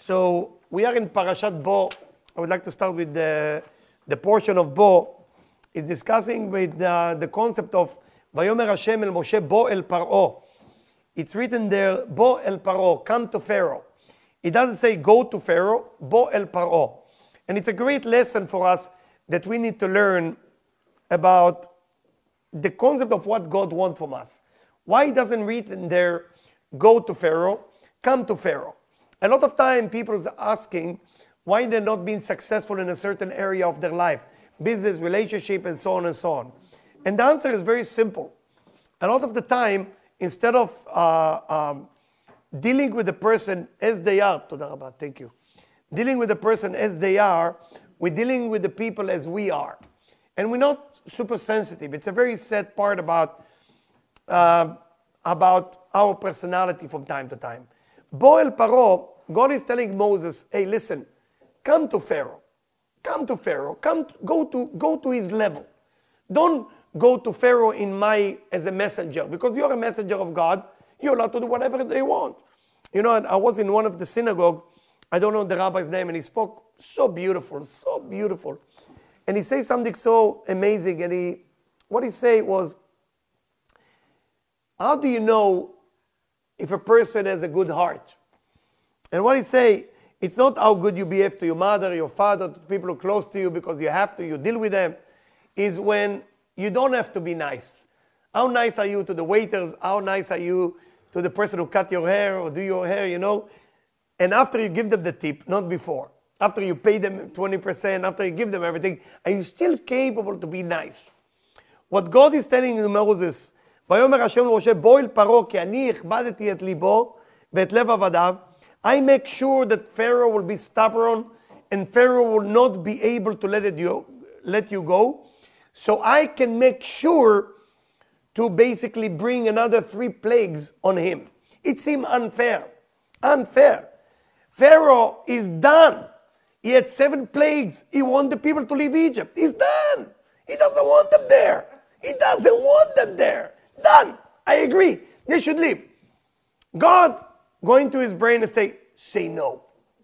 So we are in Parashat Bo. I would like to start with the portion of Bo. It's discussing with the concept of Vayomer Hashem el Moshe Bo el Paro. It's written there, Bo el Paro, come to Pharaoh. It doesn't say go to Pharaoh, Bo el Paro. And it's a great lesson for us that we need to learn about the concept of what God wants from us. Why it doesn't read in there, go to Pharaoh, come to Pharaoh. A lot of time people are asking why they're not being successful in a certain area of their life, business, relationship, and so on and so on. And the answer is very simple. A lot of the time, instead of dealing with the person as they are, thank you, dealing with the person as they are, we're dealing with the people as we are. And we're not super sensitive. It's a very sad part about our personality from time to time. Bo el Paro, God is telling Moses, hey, listen, come to Pharaoh. Come to Pharaoh. Go to his level. Don't go to Pharaoh as a messenger, because you're a messenger of God. You're allowed to do whatever they want. You know, I was in one of the synagogue. I don't know the rabbi's name, and he spoke so beautiful, so beautiful. And he said something so amazing, and what he said was, how do you know if a person has a good heart? And what he say, it's not how good you behave to your mother, your father, to people who are close to you because you have to, you deal with them, is when you don't have to be nice. How nice are you to the waiters? How nice are you to the person who cut your hair or do your hair, you know? And after you give them the tip, not before. After you pay them 20%, after you give them everything, are you still capable to be nice? What God is telling you, Moses, ויאמר השם למשה בוא אל פרעה כי אני הכבדתי את ליבו ואת לב עבדיו. I make sure that Pharaoh will be stubborn and Pharaoh will not be able to let you go. So I can make sure to basically bring another 3 plagues on him. It seemed unfair. Unfair. Pharaoh is done. He had 7 plagues. He wanted the people to leave Egypt. He's done. He doesn't want them there. He doesn't want them there. Done. I agree. They should leave. God going to his brain and say no.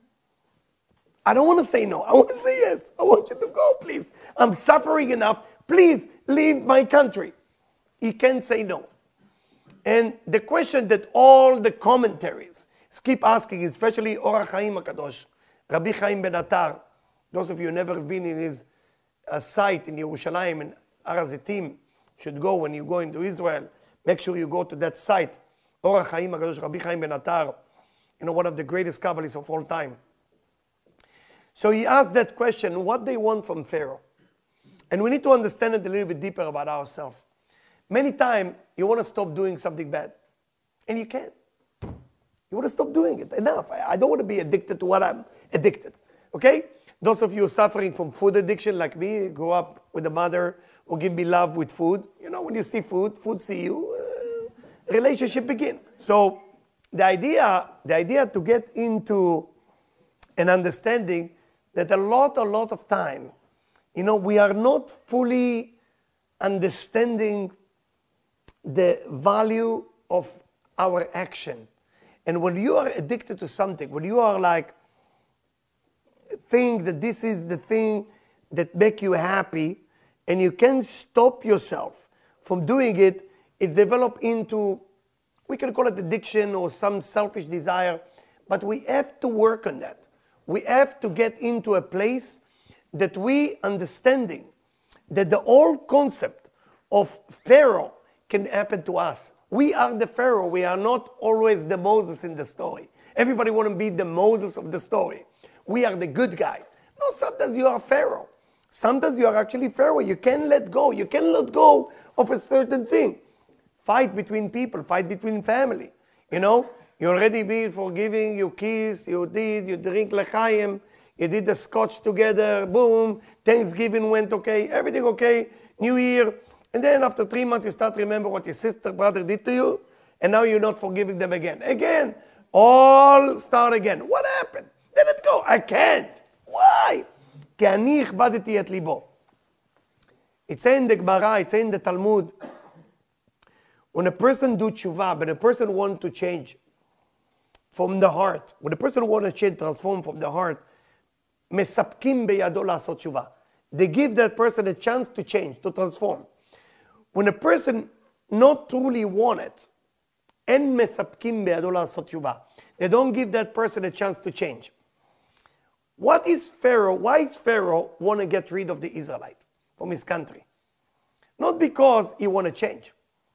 I don't want to say no. I want to say yes. I want you to go, please. I'm suffering enough. Please leave my country. He can't say no. And the question that all the commentaries keep asking, especially Or HaChaim HaKadosh, Rabbi Chaim Ben Attar, those of you who never been in his site in Yerushalayim and Har HaZitim, should go when you go into Israel. Make sure you go to that site. Or HaChaim HaKadosh, Rabbi Chaim Ben Attar, you know, one of the greatest Kabbalists of all time. So he asked that question, what they want from Pharaoh. And we need to understand it a little bit deeper about ourselves. Many times, you want to stop doing something bad. And you can't. You want to stop doing it. Enough. I don't want to be addicted to what I'm addicted. Okay? Those of you suffering from food addiction like me, grew up with a mother who give me love with food. You know, when you see food see you, relationship begin. So the idea to get into an understanding that a lot of time, you know, we are not fully understanding the value of our action. And when you are addicted to something, when you are like, think that this is the thing that make you happy, and you can stop yourself from doing it, it's developed into, we can call it addiction or some selfish desire, but we have to work on that. We have to get into a place that we understanding that the whole concept of Pharaoh can happen to us. We are the Pharaoh. We are not always the Moses in the story. Everybody want to be the Moses of the story. We are the good guy. No, sometimes you are Pharaoh. Sometimes you are actually Pharaoh. You can't let go. You can't let go of a certain thing. Fight between people. Fight between family. You know, you already be forgiving, you kiss, you drink l'chaim, you did the scotch together, boom, Thanksgiving went okay, everything okay, New Year. And then after 3 months, you start to remember what your sister, brother did to you, and now you're not forgiving them again. Again, all start again. What happened? Let it go. I can't. Why? כי אני הכבדתי את ליבו. It's in the Gemara, it's in the Talmud. When a person do tshuva, when a person want to change, from the heart, when a person wants to change, transform from the heart, מספקים בידו לעשות תשובה. They give that person a chance to change, to transform. When a person not truly want it, אין מספקים בידו לעשות תשובה. They don't give that person a chance to change. What is Pharaoh? Why is Pharaoh want to get rid of the Israelite from his country? Not because he want to change.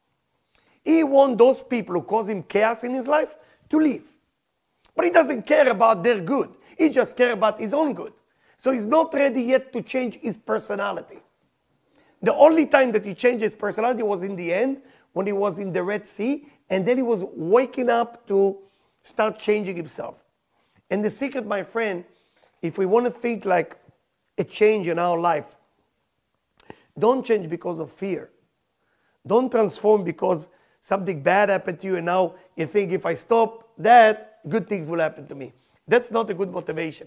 He want those people who cause him chaos in his life to leave. But he doesn't care about their good. He just cares about his own good. So he's not ready yet to change his personality. The only time that he changed his personality was in the end, when he was in the Red Sea, and then he was waking up to start changing himself. And the secret, my friend, if we want to think like a change in our life, don't change because of fear. Don't transform because something bad happened to you and now you think if I stop that, good things will happen to me. That's not a good motivation.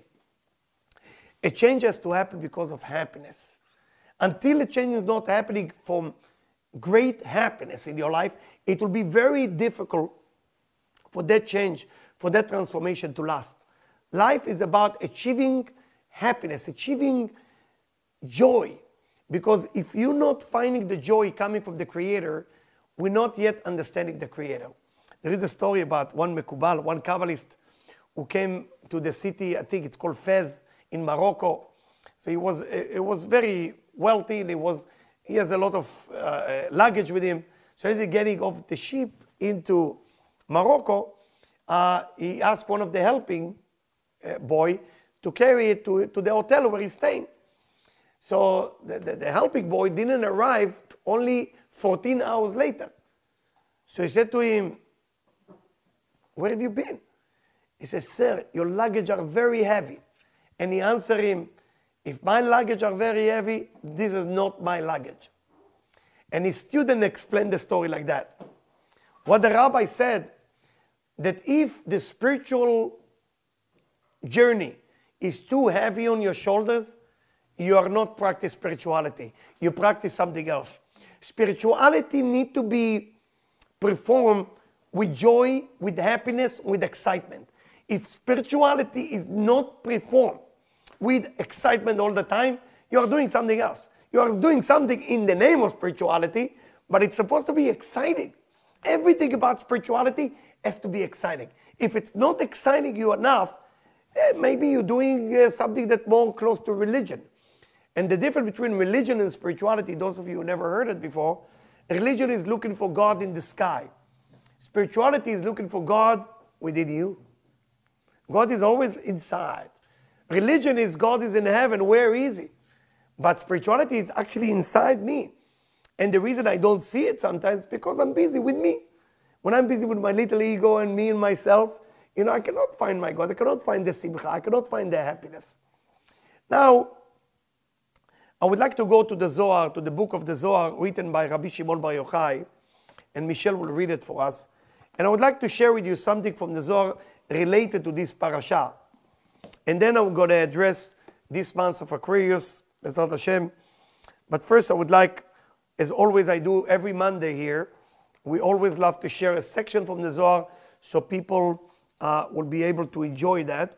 A change has to happen because of happiness. Until a change is not happening from great happiness in your life, it will be very difficult for that change, for that transformation to last. Life is about achieving happiness, achieving joy. Because if you're not finding the joy coming from the Creator, we're not yet understanding the Creator. There is a story about one Mekubal, one Kabbalist, who came to the city, I think it's called Fez, in Morocco. So he was very wealthy, and he has a lot of luggage with him. So as he's getting off the ship into Morocco, he asked one of the helping boy to carry it to the hotel where he's staying. So the helping boy didn't arrive only 14 hours later. So he said to him, "Where have you been?" He says, "Sir, your luggage are very heavy." And he answered him, "If my luggage are very heavy, this is not my luggage." And his student explained the story like that. What the rabbi said, that if the spiritual journey is too heavy on your shoulders, you are not practice spirituality. You practice something else. Spirituality need to be performed with joy, with happiness, with excitement. If spirituality is not performed with excitement all the time, you are doing something else. You are doing something in the name of spirituality, but it's supposed to be exciting. Everything about spirituality has to be exciting. If it's not exciting you enough, maybe you're doing something that's more close to religion. And the difference between religion and spirituality, those of you who never heard it before, religion is looking for God in the sky. Spirituality is looking for God within you. God is always inside. Religion is God is in heaven, where is he? But spirituality is actually inside me. And the reason I don't see it sometimes is because I'm busy with me. When I'm busy with my little ego and me and myself, I cannot find my God. I cannot find the simcha. I cannot find the happiness. Now, I would like to go to the Zohar, to the book of the Zohar, written by Rabbi Shimon Bar Yochai, and Michelle will read it for us. And I would like to share with you something from the Zohar related to this parasha. And then I'm going to address this month of Aquarius, Bezrat Hashem. But first I would like, as always I do every Monday here, we always love to share a section from the Zohar so people will be able to enjoy that.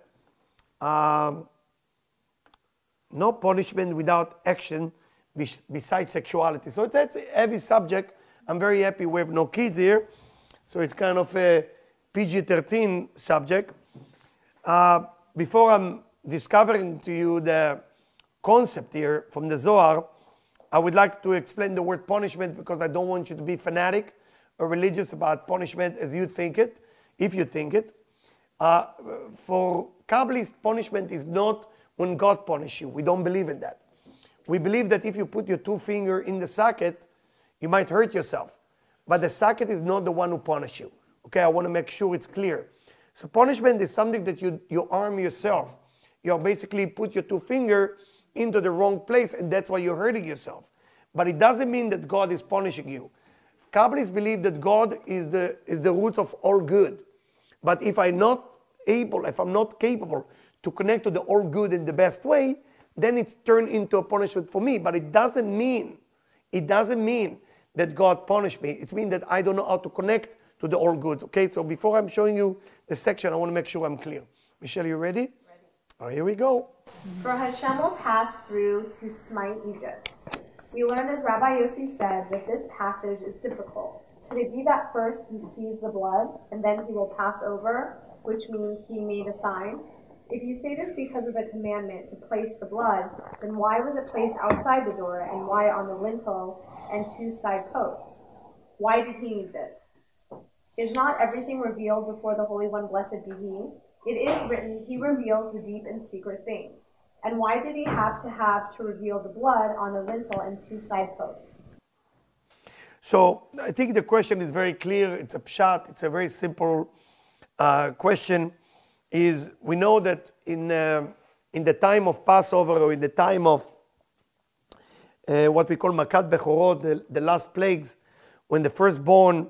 No punishment without action besides sexuality. So it's a heavy subject. I'm very happy we have no kids here. So it's kind of a PG-13 subject. Before I'm discovering to you the concept here from the Zohar, I would like to explain the word punishment because I don't want you to be fanatic or religious about punishment as you think it, if you think it. For Kabbalists, punishment is not when God punishes you. We don't believe in that. We believe that if you put your two fingers in the socket, you might hurt yourself. But the socket is not the one who punishes you. Okay, I want to make sure it's clear. So punishment is something that you arm yourself. You basically put your two fingers into the wrong place, and that's why you're hurting yourself. But it doesn't mean that God is punishing you. Kabbalists believe that God is the roots of all good. But if I'm not capable to connect to the all good in the best way, then it's turned into a punishment for me. But it doesn't mean that God punished me. It means that I don't know how to connect to to the all goods. Okay, so before I'm showing you the section, I want to make sure I'm clear. Michelle, you ready? All right, here we go. For Hashem will pass through to smite Egypt. We learn, as Rabbi Yossi said, that this passage is difficult. Could it be that first he sees the blood, and then he will pass over, which means he made a sign? If you say this because of the commandment to place the blood, then why was it placed outside the door, and why on the lintel and 2 side posts? Why did he need this? Is not everything revealed before the Holy One, blessed be he? It is written, he reveals the deep and secret things. And why did he have to reveal the blood on the lintel and 2 side posts? So I think the question is very clear. It's a pshat. It's a very simple question. Is we know that in the time of Passover, or in the time of what we call Makat Bechorot, the last plagues, when the firstborn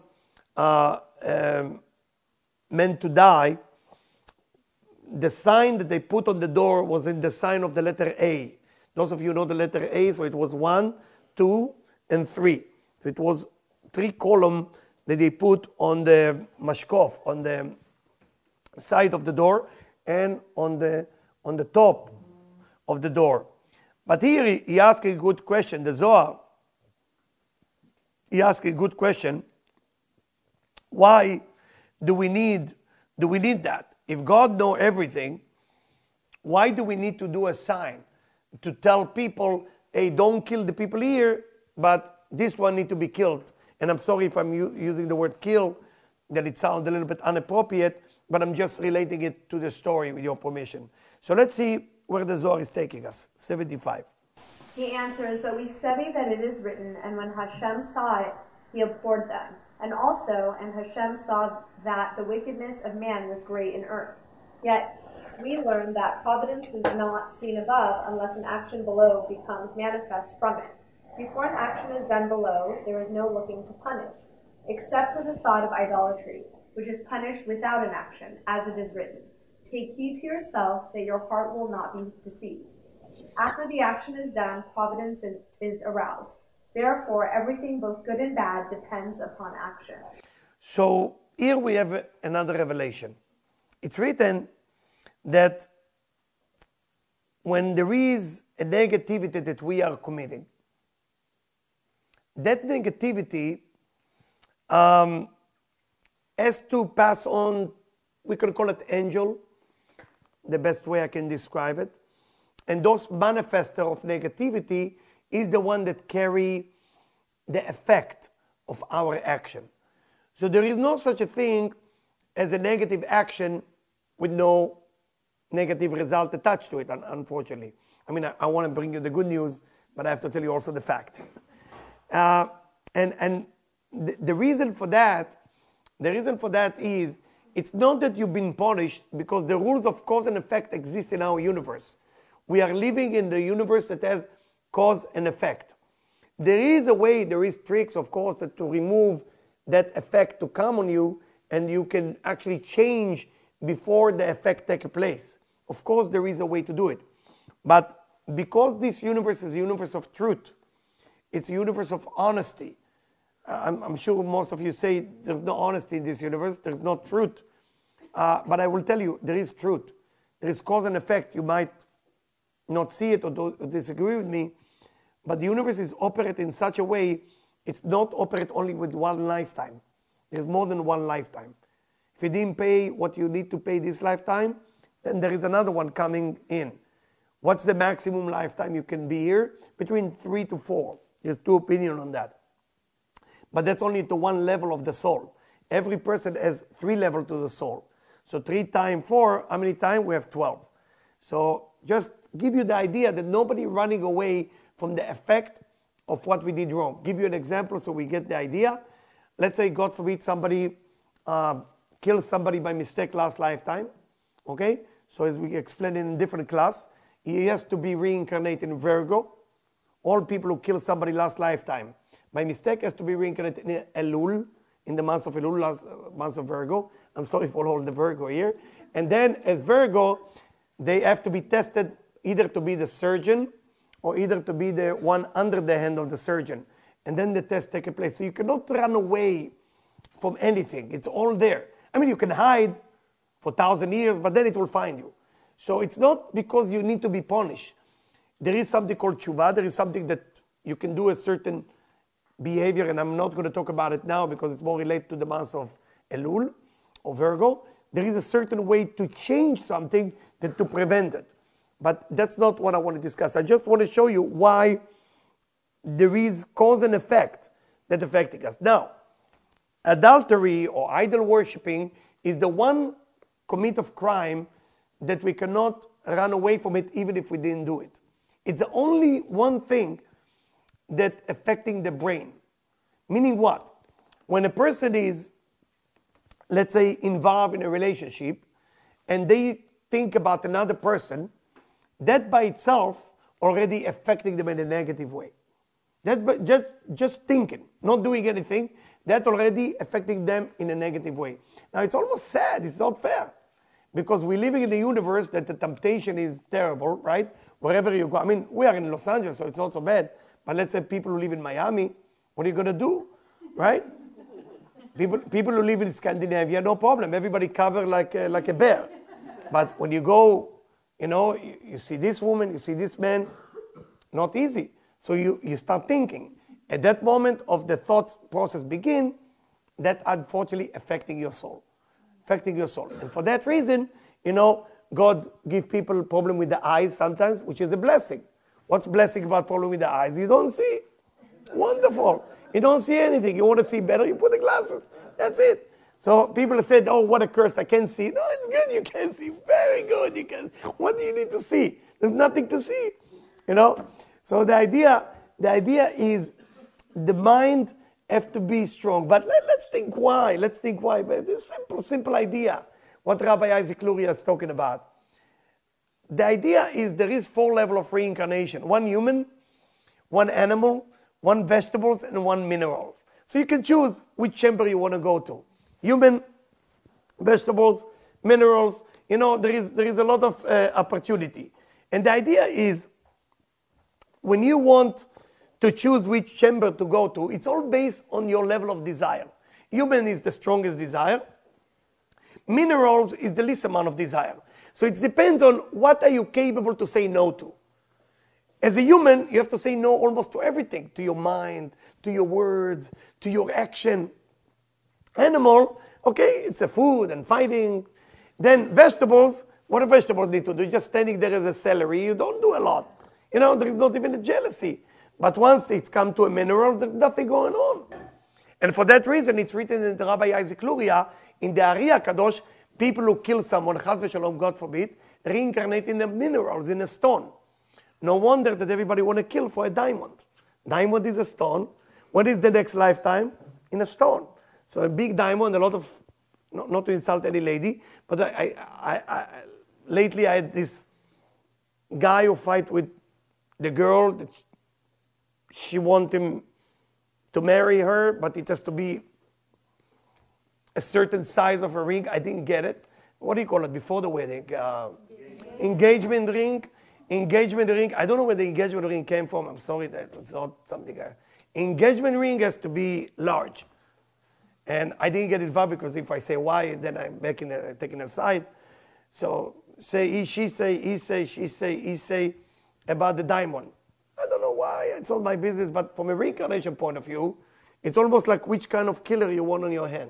meant to die, the sign that they put on the door was in the sign of the letter A. Those of you know the letter A, so it was 1, 2, and 3. So it was 3 columns that they put on the mashkof, on the side of the door, and on the top of the door. But here he asked a good question. The Zohar, he asked a good question. Why do we need that? If God knows everything, why do we need to do a sign to tell people, hey, don't kill the people here, but this one need to be killed? And I'm sorry if I'm using the word kill, that it sounds a little bit inappropriate, but I'm just relating it to the story with your permission. So let's see where the Zohar is taking us. 75. He answers, but we study that it is written, and when Hashem saw it, he abhorred them. And also, and Hashem saw that the wickedness of man was great in earth. Yet we learn that providence is not seen above unless an action below becomes manifest from it. Before an action is done below, there is no looking to punish, except for the thought of idolatry, which is punished without an action, as it is written. Take heed to yourself that your heart will not be deceived. After the action is done, providence is aroused. Therefore, everything, both good and bad, depends upon action. So here we have another revelation. It's written that when there is a negativity that we are committing, that negativity has to pass on, we can call it angel, the best way I can describe it. And those manifester of negativity is the one that carry the effect of our action. So there is no such a thing as a negative action with no negative result attached to it, unfortunately. I mean, I want to bring you the good news, but I have to tell you also the fact. And the reason for that is, it's not that you've been punished, because the rules of cause and effect exist in our universe. We are living in the universe that has cause and effect. There is a way, there is tricks, of course, to remove that effect to come on you, and you can actually change before the effect takes place. Of course, there is a way to do it. But because this universe is a universe of truth, it's a universe of honesty. I'm sure most of you say there's no honesty in this universe, there's no truth. But I will tell you, there is truth. There is cause and effect. You might not see it or disagree with me, but the universe is operate in such a way, it's not operate only with one lifetime. There's more than one lifetime. If you didn't pay what you need to pay this lifetime, then there is another one coming in. What's the maximum lifetime you can be here? Between 3 to 4. There's 2 opinions on that. But that's only to one level of the soul. Every person has 3 levels to the soul. So 3 times 4, how many times? We have 12. So just give you the idea that nobody running away from the effect of what we did wrong. Give you an example so we get the idea. Let's say, God forbid, somebody kills somebody by mistake last lifetime. Okay? So as we explained in a different class, he has to be reincarnated in Virgo. All people who kill somebody last lifetime by mistake has to be reincarnated in Elul, in the month of Elul, last month of Virgo. I'm sorry for all the Virgo here. And then as Virgo, they have to be tested either to be the surgeon or either to be the one under the hand of the surgeon. And then the test takes place. So you cannot run away from anything. It's all there. I mean, you can hide for 1,000 years, but then it will find you. So it's not because you need to be punished. There is something called tshuva. There is something that you can do a certain behavior, and I'm not going to talk about it now because it's more related to the month of Elul or Virgo. There is a certain way to change something than to prevent it. But that's not what I want to discuss. I just want to show you why there is cause and effect that affecting us. Now, adultery or idol worshipping is the one commit of crime that we cannot run away from it even if we didn't do it. It's the only one thing that affecting the brain. Meaning what? When a person is, let's say, involved in a relationship and they think about another person, that by itself already affecting them in a negative way. That's just thinking, not doing anything, that's already affecting them in a negative way. Now it's almost sad, it's not fair. Because we're living in a universe that the temptation is terrible, right? Wherever you go. I mean, we are in Los Angeles, so it's not so bad. But let's say people who live in Miami, what are you going to do, right? People who live in Scandinavia, no problem. Everybody covered like a bear. But when you go, you see this woman, you see this man, not easy. So you start thinking. At that moment of the thought process begin, that unfortunately affecting your soul. Affecting your soul. And for that reason, God give people problem with the eyes sometimes, which is a blessing. What's blessing about problem with the eyes? You don't see. Wonderful. You don't see anything. You want to see better, you put the glasses. That's it. So people have said, oh, what a curse, I can't see. No, it's good, you can see. Very good, you can. What do you need to see? There's nothing to see. So the idea is the mind have to be strong. But let's think why. Let's think why. But it's a simple idea. What Rabbi Isaac Luria is talking about. The idea is there is 4 levels of reincarnation. 1 human, 1 animal, 1 vegetables, and 1 mineral. So you can choose which chamber you want to go to. Human, vegetables, minerals. There is a lot of opportunity. And the idea is when you want to choose which chamber to go to, it's all based on your level of desire. Human is the strongest desire. Minerals is the least amount of desire. So it depends on what are you capable to say no to. As a human, you have to say no almost to everything, to your mind, to your words, to your action. Animal, okay, it's a food and fighting. Then vegetables, what do vegetables need to do? Just standing there as a celery, you don't do a lot. There is not even a jealousy. But once it's come to a mineral, there's nothing going on. And for that reason, it's written in the Rabbi Isaac Luria, in the Ari HaKadosh, people who kill someone, Chas v'Shalom, God forbid, reincarnate in the minerals, in a stone. No wonder that everybody want to kill for a diamond. Diamond is a stone. What is the next lifetime? In a stone. So a big diamond, a lot of, not to insult any lady, but lately I had this guy who fight with the girl that she want him to marry her, but it has to be a certain size of a ring. I didn't get it. What do you call it before the wedding? Engagement ring. Engagement ring. I don't know where the engagement ring came from. I'm sorry that it's not something. Engagement ring has to be large. And I didn't get involved because if I say why, then I'm taking a side. So say he, she say, he say, she say, he say about the diamond. I don't know why. It's not my business. But from a reincarnation point of view, it's almost like which kind of killer you want on your hand.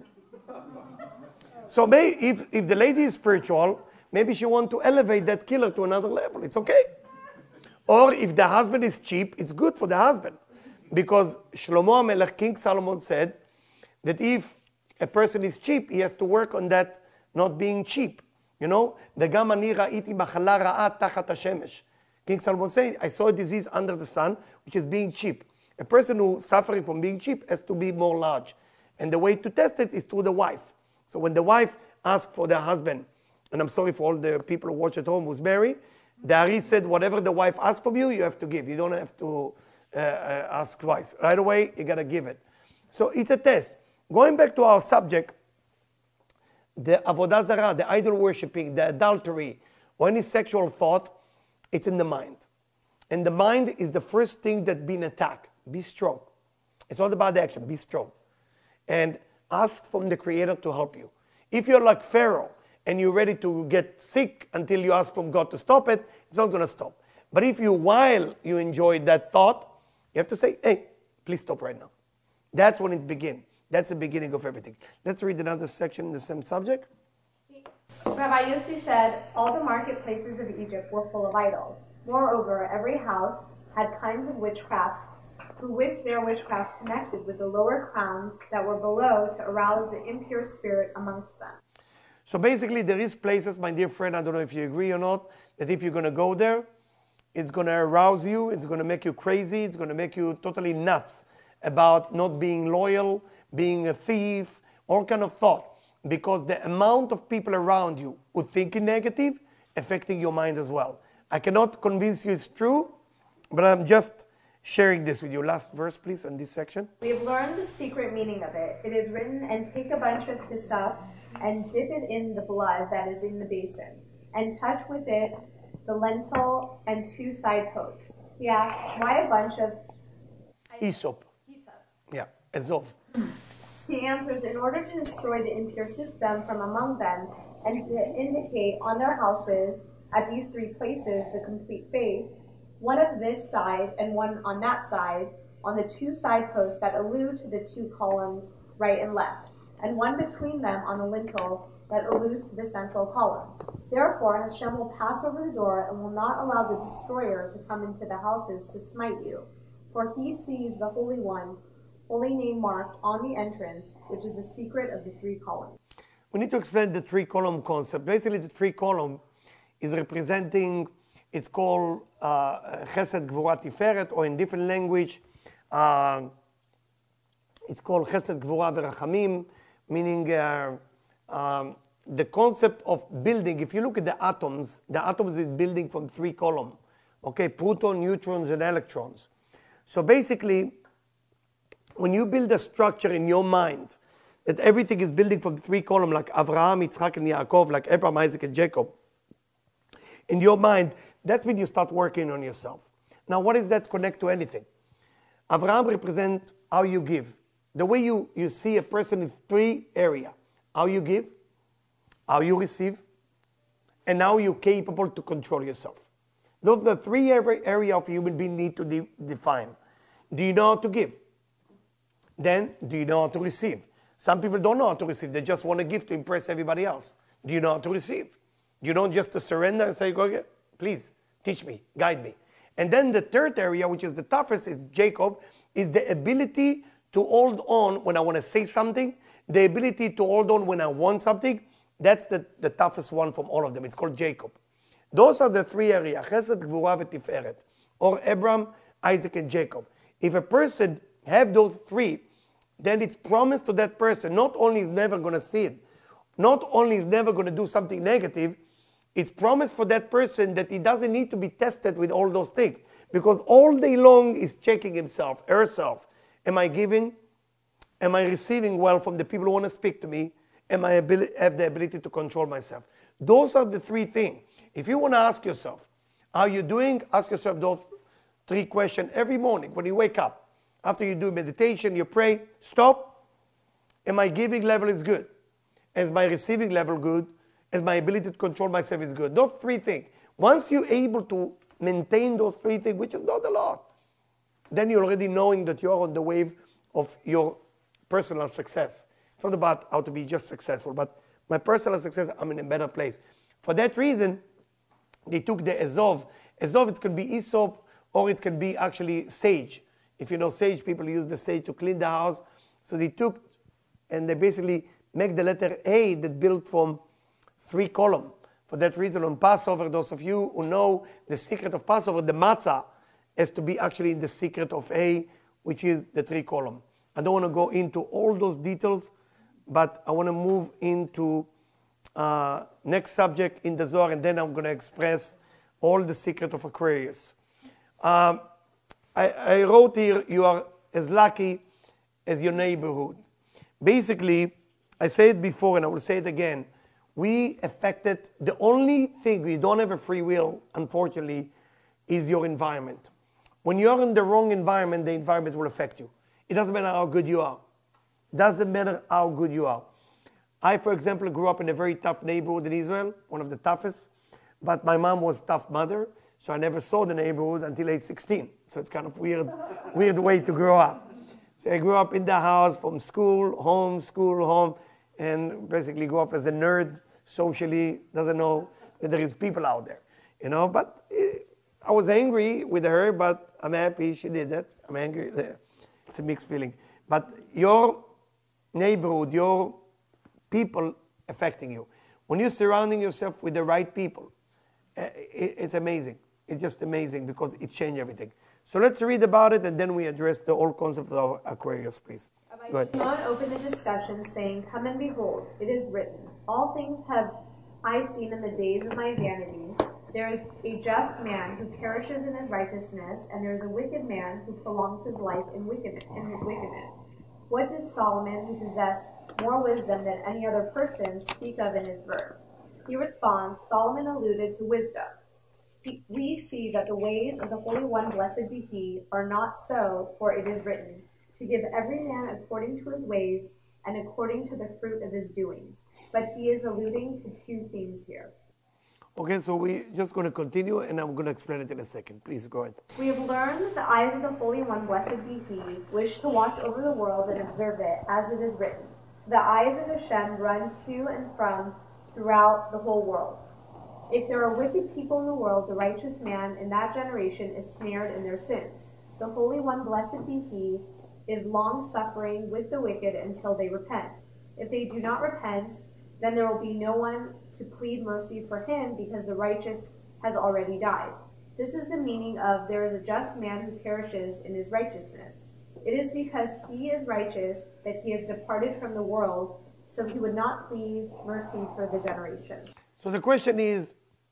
So if the lady is spiritual, maybe she wants to elevate that killer to another level. It's okay. Or if the husband is cheap, it's good for the husband. Because Shlomo HaMelech, King Solomon said that if a person is cheap, he has to work on that not being cheap. וגם אני ראיתי מחלה רעה תחת השמש. King Solomon said, I saw a disease under the sun, which is being cheap. A person who is suffering from being cheap has to be more large. And the way to test it is through the wife. So when the wife asks for the husband, and I'm sorry for all the people who watch at home who's married, the Ari said, whatever the wife asks from you, you have to give. You don't have to ask twice. Right away, you got to give it. So it's a test. Going back to our subject, the avodah zarah, the idol worshipping, the adultery, or any sexual thought, it's in the mind. And the mind is the first thing that's been attacked. Be strong. It's not about the action. Be strong. And ask from the Creator to help you. If you're like Pharaoh and you're ready to get sick until you ask from God to stop it, it's not going to stop. But if you, while you enjoy that thought, you have to say, hey, please stop right now. That's when it begins. That's the beginning of everything. Let's read another section in the same subject. Rabbi Yossi said, all the marketplaces of Egypt were full of idols. Moreover, every house had kinds of witchcraft, who with their witchcraft connected with the lower crowns that were below to arouse the impure spirit amongst them. So basically, there is places, my dear friend, I don't know if you agree or not, that if you're going to go there, it's going to arouse you, it's going to make you crazy, it's going to make you totally nuts about not being loyal, being a thief, all kind of thought. Because the amount of people around you who think negative, affecting your mind as well. I cannot convince you it's true, but I'm just sharing this with you. Last verse, please, in this section. We have learned the secret meaning of it. It is written, and take a bunch of hyssop and dip it in the blood that is in the basin, and touch with it the lintel and 2 side posts. He asked, why a bunch of Hyssop. Yeah, Ezov. He answers, in order to destroy the impure system from among them, and to indicate on their houses at these 3 places the complete faith, one of this side and one on that side, on the 2 side posts that allude to the 2 columns right and left, and one between them on the lintel that alludes to the central column. Therefore Hashem will pass over the door and will not allow the destroyer to come into the houses to smite you, for he sees the Holy One, holy name marked on the entrance, which is the secret of the 3 columns. We need to explain the 3-column concept. Basically, the 3-column is representing, it's called Chesed, Gvura, Tiferet, or in different language, it's called Chesed, Gvura, Verachamim, meaning the concept of building. If you look at the atoms is building from 3 columns. Okay, proton, neutrons, and electrons. So basically, when you build a structure in your mind, that everything is building from 3 columns, like Avraham, Yitzchak, and Yaakov, like Abraham, Isaac, and Jacob, in your mind, that's when you start working on yourself. Now, what does that connect to anything? Avraham represents how you give. The way you see a person is 3 areas. How you give, how you receive, and how you're capable to control yourself. Those are the 3 areas of human being need to define. Do you know how to give? Then, do you know how to receive? Some people don't know how to receive. They just want to give to impress everybody else. Do you know how to receive? You don't just to surrender and say, "Go, please, teach me, guide me." And then the 3rd area, which is the toughest, is Jacob, is the ability to hold on when I want to say something, the ability to hold on when I want something. That's the toughest one from all of them. It's called Jacob. Those are the 3 areas, Chesed, Gvura, Tiferet, or Abraham, Isaac, and Jacob. If a person have those 3, then it's promised to that person, not only is never going to sin, not only is never going to do something negative, it's promised for that person that he doesn't need to be tested with all those things. Because all day long is checking himself, herself. Am I giving? Am I receiving well from the people who want to speak to me? Am I have the ability to control myself? Those are the 3 things. If you want to ask yourself, how are you doing? Ask yourself those 3 questions every morning when you wake up. After you do meditation, you pray, stop. Am my giving level is good? Is my receiving level good? Is my ability to control myself is good? Those 3 things. Once you're able to maintain those 3 things, which is not a lot, then you're already knowing that you're on the wave of your personal success. It's not about how to be just successful, but my personal success, I'm in a better place. For that reason, they took the Ezov. Ezov, it could be Aesop, or it could be actually sage. If you know sage, people use the sage to clean the house. So they took, and they basically make the letter A that built from 3 columns. For that reason, on Passover, those of you who know the secret of Passover, the matzah has to be actually in the secret of A, which is the 3 columns. I don't want to go into all those details, but I want to move into next subject in the Zohar, and then I'm going to express all the secret of Aquarius. I wrote here, you are as lucky as your neighborhood. Basically, I said it before and I will say it again. We affected, the only thing we don't have a free will, unfortunately, is your environment. When you're in the wrong environment, the environment will affect you. It doesn't matter how good you are. Doesn't matter how good you are. I, for example, grew up in a very tough neighborhood in Israel, one of the toughest. But my mom was a tough mother, so I never saw the neighborhood until age 16. So it's kind of weird way to grow up. So I grew up in the house, from school, home, and basically grew up as a nerd, socially, doesn't know that there is people out there, you know. But I was angry with her, but I'm happy she did that. I'm angry. It's a mixed feeling. But your neighborhood, your people affecting you. When you're surrounding yourself with the right people, it's amazing. It's just amazing because it changed everything. So let's read about it and then we address the whole concept of Aquarius, please. Go ahead. Shimon opened the discussion, saying, "Come and behold, it is written, all things have I seen in the days of my vanity. There is a just man who perishes in his righteousness, and there is a wicked man who prolongs his life in his wickedness. What did Solomon, who possessed more wisdom than any other person, speak of in his verse?" He responds, Solomon alluded to wisdom. We see that the ways of the Holy One, blessed be He, are not so, for it is written, to give every man according to his ways and according to the fruit of his doings. But he is alluding to two themes here. Okay, so we're just going to continue and I'm going to explain it in a second. Please go ahead. We have learned that the eyes of the Holy One, blessed be He, wish to watch over the world and observe it, as it is written. The eyes of Hashem run to and from throughout the whole world. If there are wicked people in the world, the righteous man in that generation is snared in their sins. The Holy One, blessed be He, is long-suffering with the wicked until they repent. If they do not repent, then there will be no one to plead mercy for him because the righteous has already died. This is the meaning of there is a just man who perishes in his righteousness. It is because he is righteous that he has departed from the world, so he would not please mercy for the generation. So the question is,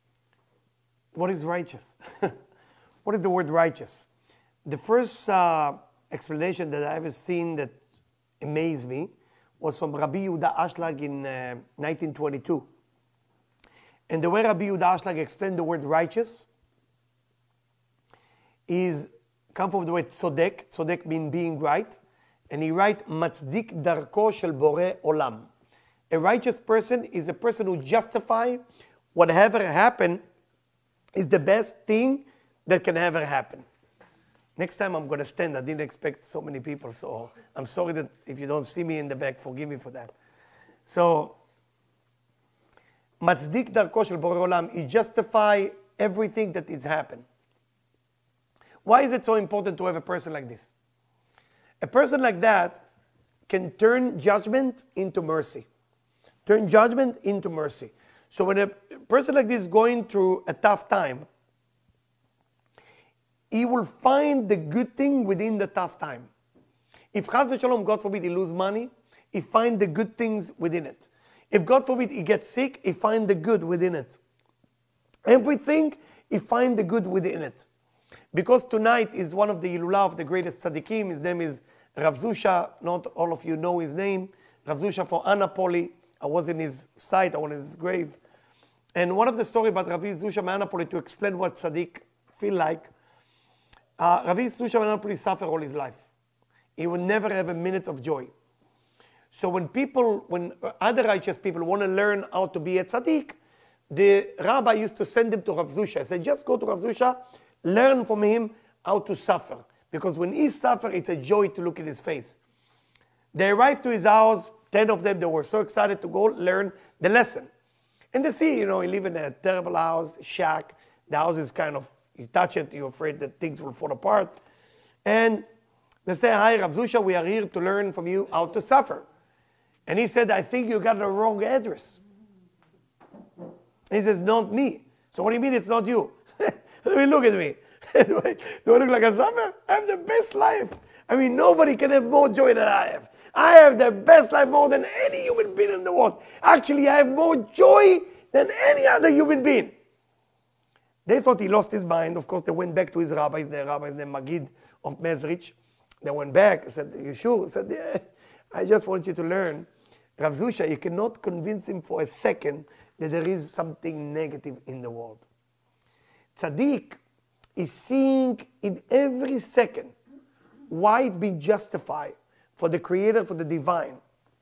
what is righteous? What is the word righteous? The first explanation that I ever seen that amazed me was from Rabbi Yehuda Ashlag in 1922. And the way Rabbi Yehuda Ashlag explained the word righteous is come from the word tzodek. Tzodek means being right. And he writes, Matzdik darko shel borei olam. A righteous person is a person who justifies whatever happened is the best thing that can ever happen. Next time I'm going to stand. I didn't expect so many people, so I'm sorry that if you don't see me in the back, forgive me for that. So, Matzdik darko shel borei olam, he justify everything that has happened. Why is it so important to have a person like this? A person like that can turn judgment into mercy. Turn judgment into mercy. So when a person like this is going through a tough time, he will find the good thing within the tough time. If Chas v'Shalom, God forbid, he lose money, he find the good things within it. If God forbid he gets sick, he find the good within it. Everything, he find the good within it. Because tonight is one of the Hilulah of the greatest tzaddikim. His name is Rav Zusha. Not all of you know his name. Rav Zusha for Annapolis. I was in his site, I was in his grave. And one of the stories about Rav Zusha Annapolis to explain what tzaddik feel like. Rav Zusha Annapolis suffered all his life. He would never have a minute of joy. So when other righteous people want to learn how to be a tzaddik, the rabbi used to send them to Rav Zusha. He said, just go to Rav Zusha, learn from him how to suffer. Because when he suffers, it's a joy to look at his face. They arrived to his house, 10 of them, they were so excited to go learn the lesson. And they see, he live in a terrible house, shack. The house is kind of, you touch it, you're afraid that things will fall apart. And they say, hi, Rav Zusha, we are here to learn from you how to suffer. And he said, I think you got the wrong address. And he says, not me. So what do you mean it's not you? I mean, look at me. Do I look like a sufferer? I have the best life. I mean, nobody can have more joy than I have. I have the best life more than any human being in the world. Actually, I have more joy than any other human being. They thought he lost his mind. Of course, they went back to his rabbis. The rabbi is named Magid of Mezrich. They went back. I said, you sure? I said, yeah. I just want you to learn. Rav Zusha, you cannot convince him for a second that there is something negative in the world. Tzaddik is seeing in every second why it's been justified for the Creator, for the divine,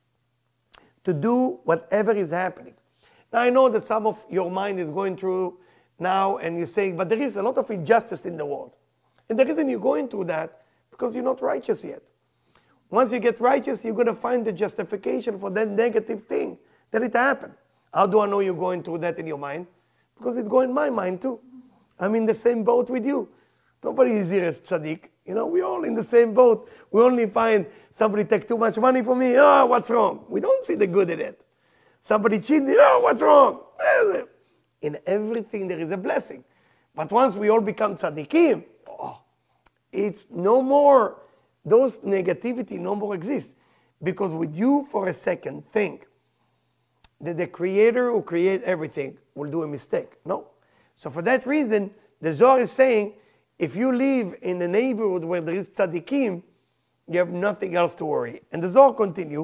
to do whatever is happening. Now I know that some of your mind is going through now and you're saying, but there is a lot of injustice in the world. And the reason you're going through that, because you're not righteous yet. Once you get righteous, you're going to find the justification for that negative thing that it happened. How do I know you're going through that in your mind? Because it's going in my mind too. I'm in the same boat with you. Nobody is here as tzaddik. You know, we're all in the same boat. We only find somebody take too much money from me. Oh, what's wrong? We don't see the good in it. Somebody cheat me. Oh, what's wrong? In everything there is a blessing. But once we all become tzaddikim, it's no more, those negativity no more exists. Because with you for a second think that the Creator who created everything will do a mistake. No. So for that reason, the Zohar is saying, if you live in a neighborhood where there is tzaddikim, you have nothing else to worry. And the Zohar continue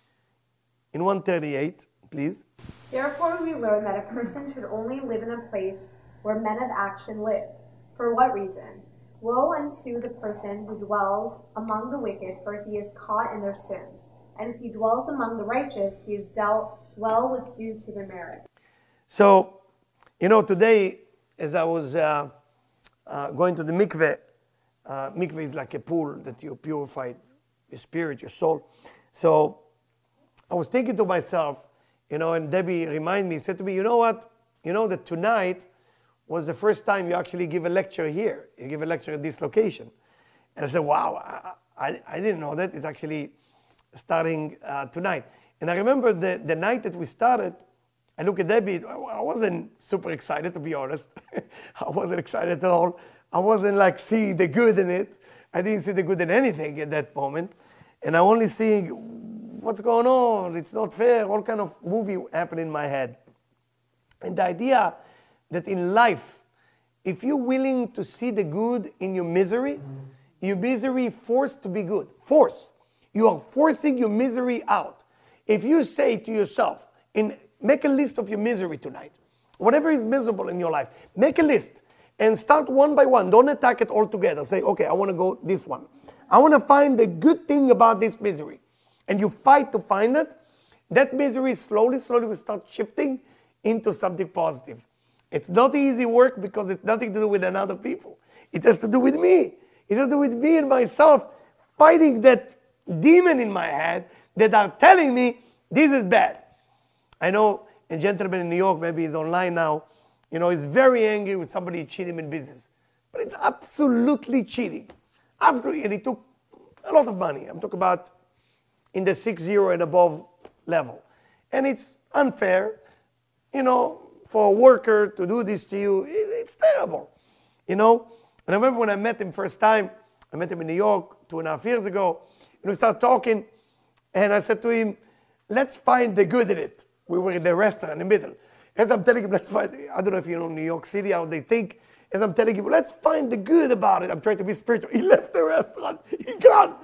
in 138, please. Therefore we learn that a person should only live in a place where men of action live. For what reason? Woe unto the person who dwells among the wicked, for he is caught in their sins. And if he dwells among the righteous, he is dealt well with due to their merit. So, you know, today, as I was going to the mikveh, mikveh is like a pool that you purify your spirit, your soul. So I was thinking to myself, you know, and Debbie reminded me, said to me, you know what? You know that tonight was the first time you actually give a lecture here. You give a lecture at this location. And I said, wow, I didn't know that. It's actually starting tonight. And I remember the night that we started, I look at Debbie, I wasn't super excited, to be honest. I wasn't excited at all. I wasn't like seeing the good in it. I didn't see the good in anything at that moment. And I'm only seeing what's going on. It's not fair. All kind of movie happened in my head. And the idea that in life, if you're willing to see the good in your misery forced to be good. Force. You are forcing your misery out. If you say to yourself, make a list of your misery tonight. Whatever is miserable in your life, make a list and start one by one. Don't attack it all together. Say, okay, I want to go this one. I want to find the good thing about this misery. And you fight to find it. That misery slowly will start shifting into something positive. It's not easy work because it's nothing to do with another people. It has to do with me. It has to do with me and myself fighting that demon in my head that are telling me this is bad. I know a gentleman in New York, maybe he's online now, you know, he's very angry with somebody cheating him in business. But it's absolutely cheating. Absolutely. And he took a lot of money. I'm talking about in the 6-0 and above level. And it's unfair, you know, for a worker to do this to you. It's terrible, you know. And I remember when I met him first time, I met him in New York 2.5 years ago, and we started talking, and I said to him, let's find the good in it. We were in the restaurant in the middle. As I'm telling him, let's find, I don't know if you know New York City, how they think. As I'm telling him, let's find the good about it. I'm trying to be spiritual. He left the restaurant. He gone.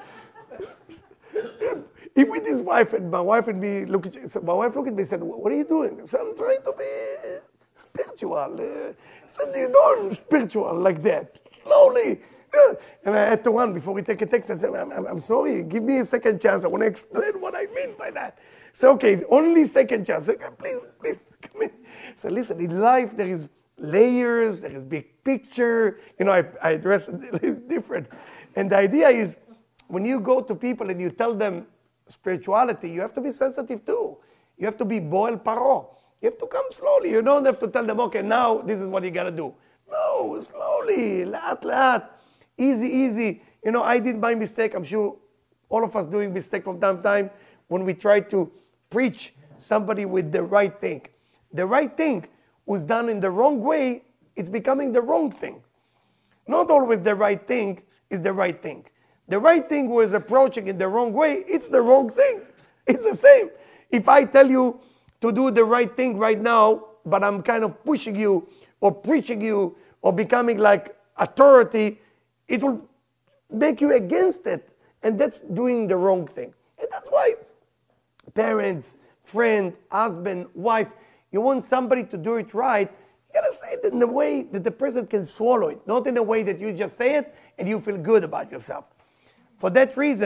He with his wife, and my wife and me look at my wife looked at me and said, what are you doing? I said, I'm trying to be spiritual. I said, you don't spiritual like that. Slowly. And I had to run before we take a text. I said, I'm sorry, give me a second chance. I want to explain what I mean by that. So, okay, only second chance. I said, please, come in. So listen, in life there is layers, there is big picture. You know, I address it different. And the idea is, when you go to people and you tell them spirituality, you have to be sensitive too. You have to be boel paro. You have to come slowly. You don't have to tell them, okay, now this is what you got to do. No, slowly, laat. Easy. You know, I did my mistake. I'm sure all of us doing mistake from time to time when we try to preach somebody with the right thing. The right thing was done in the wrong way, it's becoming the wrong thing. Not always the right thing is the right thing. The right thing was approaching in the wrong way, it's the wrong thing. It's the same. If I tell you to do the right thing right now, but I'm kind of pushing you or preaching you or becoming like authority, it will make you against it. And that's doing the wrong thing. And that's why parents, friend, husband, wife, you want somebody to do it right, you gotta say it in a way that the person can swallow it, not in a way that you just say it and you feel good about yourself. For that reason,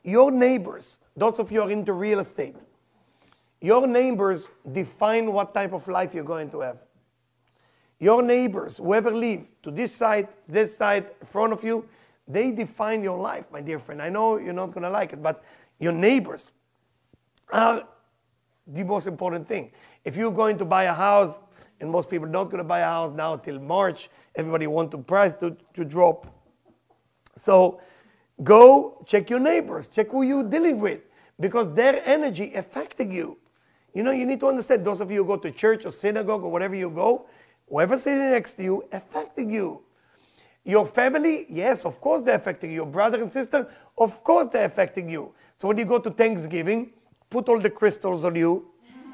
Your neighbors, those of you who are into real estate, your neighbors define what type of life you're going to have. Your neighbors, whoever live to this side, in front of you, they define your life, my dear friend. I know you're not going to like it, but your neighbors are the most important thing. If you're going to buy a house, and most people are not going to buy a house now till March, everybody wants the price to drop. So go check your neighbors, check who you're dealing with, because their energy affecting you. You know, you need to understand, those of you who go to church or synagogue or wherever you go, whoever's sitting next to you, affecting you. Your family, yes, of course they're affecting you. Your brother and sister, of course they're affecting you. So when you go to Thanksgiving, put all the crystals on you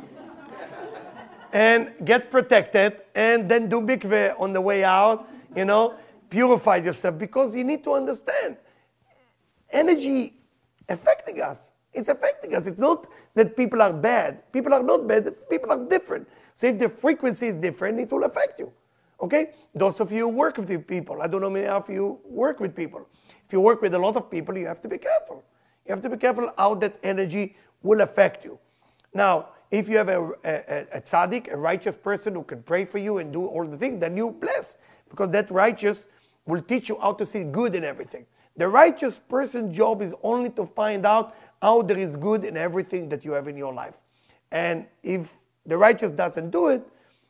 and get protected, and then do mikveh on the way out, you know, purify yourself, because you need to understand, energy affecting us. It's affecting us. It's not that people are bad. People are not bad. People are different. So if the frequency is different, it will affect you. Okay? Those of you who work with people, I don't know many of you work with people. If you work with a lot of people, you have to be careful. You have to be careful how that energy will affect you. Now, if you have a tzaddik, a righteous person who can pray for you and do all the things, then you bless. Because that righteous will teach you how to see good in everything. The righteous person's job is only to find out how there is good in everything that you have in your life. And if the righteous doesn't do it,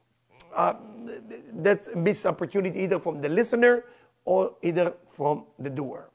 that's a missed opportunity either from the listener or either from the doer.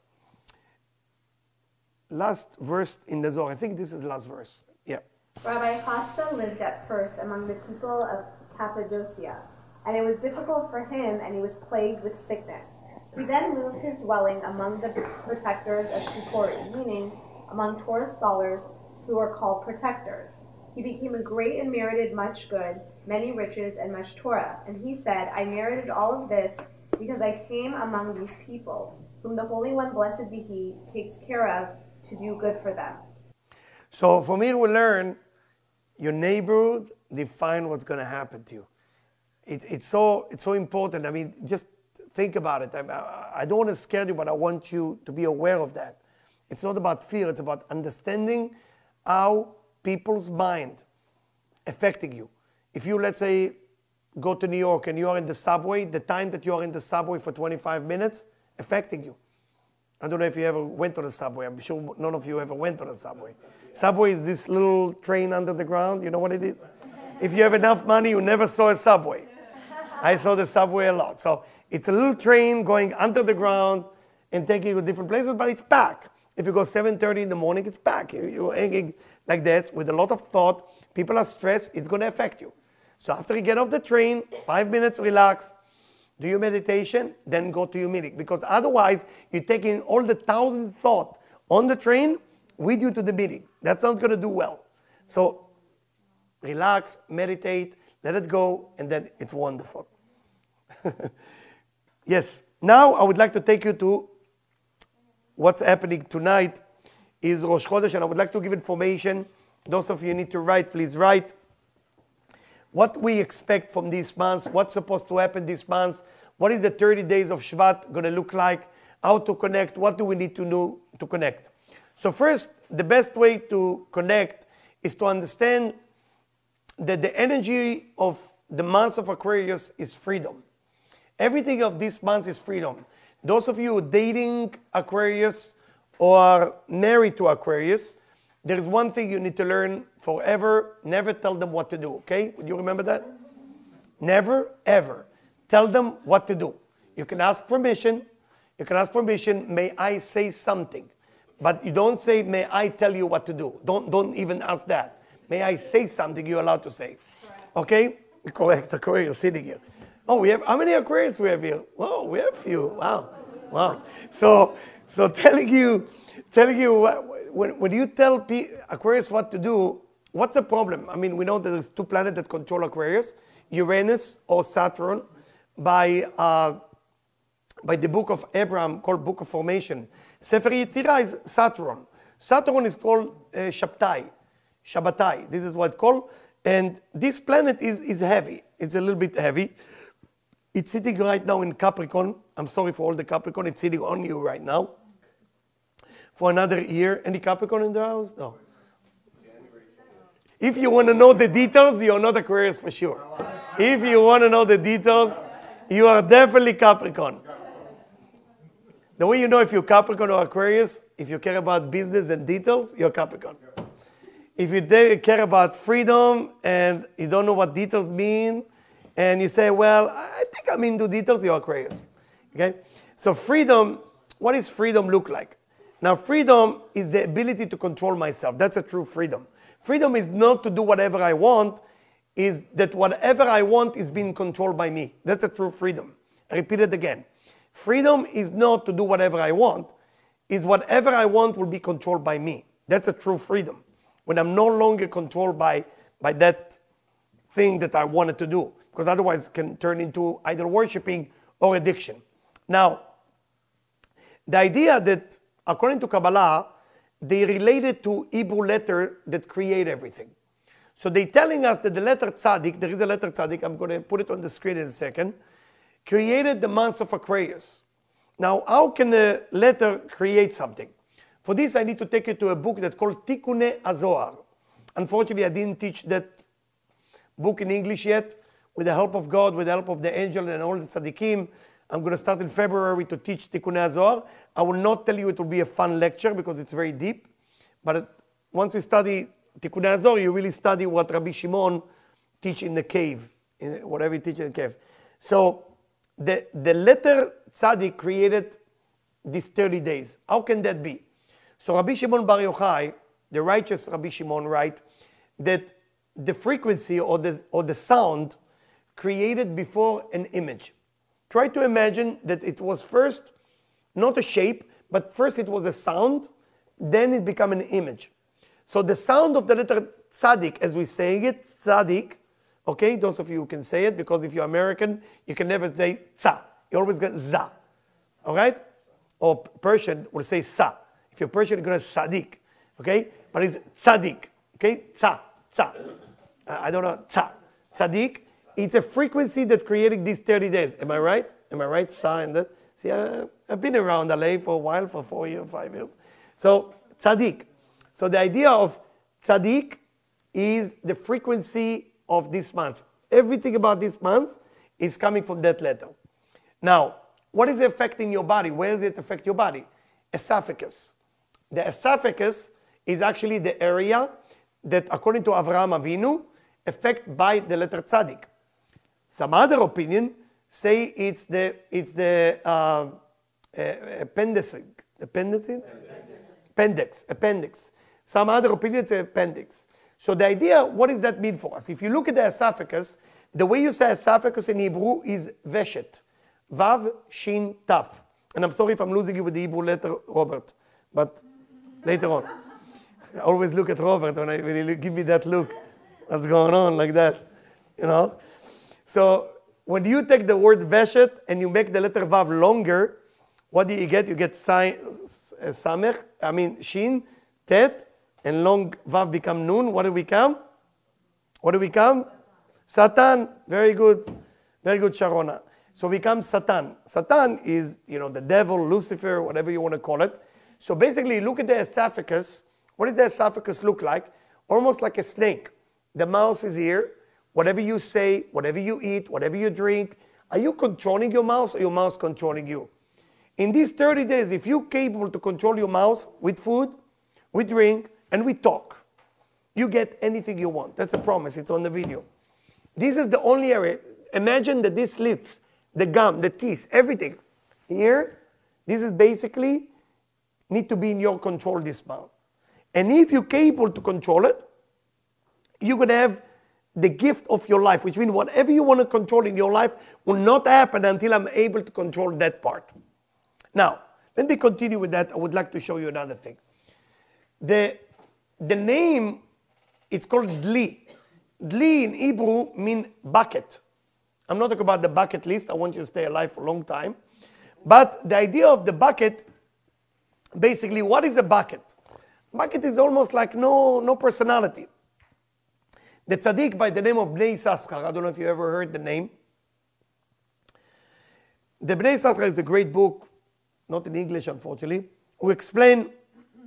Last verse in the Zohar. I think this is the last verse. Yeah. Rabbi Chasta lived at first among the people of Cappadocia, and it was difficult for him, and he was plagued with sickness. He then moved his dwelling among the protectors of Sippori, meaning among Torah scholars who are called protectors. He became a great and merited much good, many riches, and much Torah. And he said, I merited all of this because I came among these people, whom the Holy One, blessed be He, takes care of to do good for them. So from here we learn your neighborhood define what's going to happen to you. It's so important. I mean, just think about it. I don't want to scare you, but I want you to be aware of that. It's not about fear. It's about understanding how people's mind affecting you. If you, let's say, go to New York and you are in the subway, the time that you are in the subway for 25 minutes, affecting you. I don't know if you ever went to the subway. I'm sure none of you ever went to the subway. Subway is this little train under the ground. You know what it is? If you have enough money, you never saw a subway. I saw the subway a lot. So it's a little train going under the ground and taking you to different places, but it's packed. If you go 7:30 in the morning, it's packed. You're hanging like that with a lot of thought. People are stressed. It's going to affect you. So after you get off the train, 5 minutes, relax, do your meditation, then go to your meeting. Because otherwise, you're taking all the 1,000 thoughts on the train with you to the meeting. That's not going to do well. So relax, meditate, let it go, and then it's wonderful. Yes. Now I would like to take you to what's happening tonight is Rosh Chodesh, and I would like to give information. Those of you need to write, please write. What we expect from this month, what's supposed to happen this month, what is the 30 days of Shvat going to look like, how to connect, what do we need to do to connect. So first, the best way to connect is to understand that the energy of the month of Aquarius is freedom. Everything of this month is freedom. Those of you dating Aquarius or are married to Aquarius, there is one thing you need to learn forever. Never tell them what to do, okay? Would you remember that? Never, ever. Tell them what to do. You can ask permission. You can ask permission, may I say something? But you don't say, may I tell you what to do? Don't even ask that. May I say something you're allowed to say? Okay? Correct, Aquarius sitting here. Oh, we have, how many Aquarius we have here? Oh, we have a few. Wow. So telling you, when you tell Aquarius what to do, what's the problem? I mean, we know that there's two planets that control Aquarius, Uranus or Saturn, by the book of Abraham called Book of Formation. Sefer Yetzirah is Saturn. Saturn is called Shabtai. This is what it's called. And this planet is heavy. It's a little bit heavy. It's sitting right now in Capricorn. I'm sorry for all the Capricorn. It's sitting on you right now. for another year. Any Capricorn in the house? No. If you want to know the details, you're not Aquarius for sure. If you want to know the details, you are definitely Capricorn. The way you know if you're Capricorn or Aquarius, if you care about business and details, you're Capricorn. If you care about freedom and you don't know what details mean, and you say, well, I think I'm into details, you're Aquarius. Okay? So freedom, what does freedom look like? Now, freedom is the ability to control myself. That's a true freedom. Freedom is not to do whatever I want, is that whatever I want is being controlled by me. That's a true freedom. I repeat it again. Freedom is not to do whatever I want, is whatever I want will be controlled by me. That's a true freedom. When I'm no longer controlled by that thing that I wanted to do, because otherwise it can turn into either worshiping or addiction. Now, the idea that according to Kabbalah, they relate it to Hebrew letter that create everything. So they're telling us that the letter Tzadik, there is a letter Tzadik, I'm going to put it on the screen in a second, created the month of Aquarius. Now, how can a letter create something? For this, I need to take you to a book that's called Tikkunei HaZohar. Unfortunately, I didn't teach that book in English yet. With the help of God, with the help of the angel and all the tzaddikim, I'm going to start in February to teach Tikkunei HaZohar. I will not tell you it will be a fun lecture because it's very deep. But once we study Tikkunei HaZohar, you really study what Rabbi Shimon teach in the cave, whatever he teaches in the cave. So the letter Tzadik created these 30 days. How can that be? So Rabbi Shimon Bar Yochai, the righteous Rabbi Shimon, write that the frequency or the sound created before an image. Try to imagine that it was first not a shape, but first it was a sound, then it became an image. So the sound of the letter Tzadik, as we're saying it, Tzadik, okay, those of you who can say it, because if you're American, you can never say Tza. You always get Za, all right? Or Persian will say Sa. If you're Persian, you're going to Sadik, okay? But it's Tzadik, okay? Tza, Tza. I don't know, Tza. Tzadik, it's a frequency that created these 30 days. Am I right? Am I right? Sa and that. See, I've been around LA for a while, for 4 years, 5 years. So, Tzadik. So the idea of Tzadik is the frequency of this month. Everything about this month is coming from that letter. Now, what is the effect in your body? Where does it affect your body? Esophagus. The esophagus is actually the area that, according to Avraham Avinu, affected by the letter Tzadik. Some other opinion say it's the appendix. Some other opinion say appendix. So the idea, what does that mean for us? If you look at the esophagus, the way you say esophagus in Hebrew is veshet. Vav, shin, taf. And I'm sorry if I'm losing you with the Hebrew letter, Robert. But later on. I always look at Robert when he give me that look. What's going on like that? You know? So when you take the word veshet and you make the letter Vav longer, what do you get? You get samech, shin, tet, and long Vav become nun. What do we become? What do we become? Satan. Very good. Very good, Sharona. So we become Satan. Satan is, the devil, Lucifer, whatever you want to call it. So basically, look at the esophagus. What does the esophagus look like? Almost like a snake. The mouth is here. Whatever you say, whatever you eat, whatever you drink, are you controlling your mouth or your mouth controlling you? In these 30 days, if you're capable to control your mouth with food, with drink, and with talk, you get anything you want. That's a promise. It's on the video. This is the only area. Imagine that these lips, the gum, the teeth, everything here, this is basically need to be in your control, this mouth. And if you're capable to control it, you're going to have the gift of your life, which means whatever you want to control in your life will not happen until I'm able to control that part. Now, let me continue with that. I would like to show you another thing. The name, it's called Dli. Dli in Hebrew means bucket. I'm not talking about the bucket list. I want you to stay alive for a long time. But the idea of the bucket, basically, what is a bucket? Bucket is almost like no personality. The tzaddik by the name of Bnei Yissaschar, I don't know if you ever heard the name. The Bnei Yissaschar is a great book, not in English, unfortunately, who explain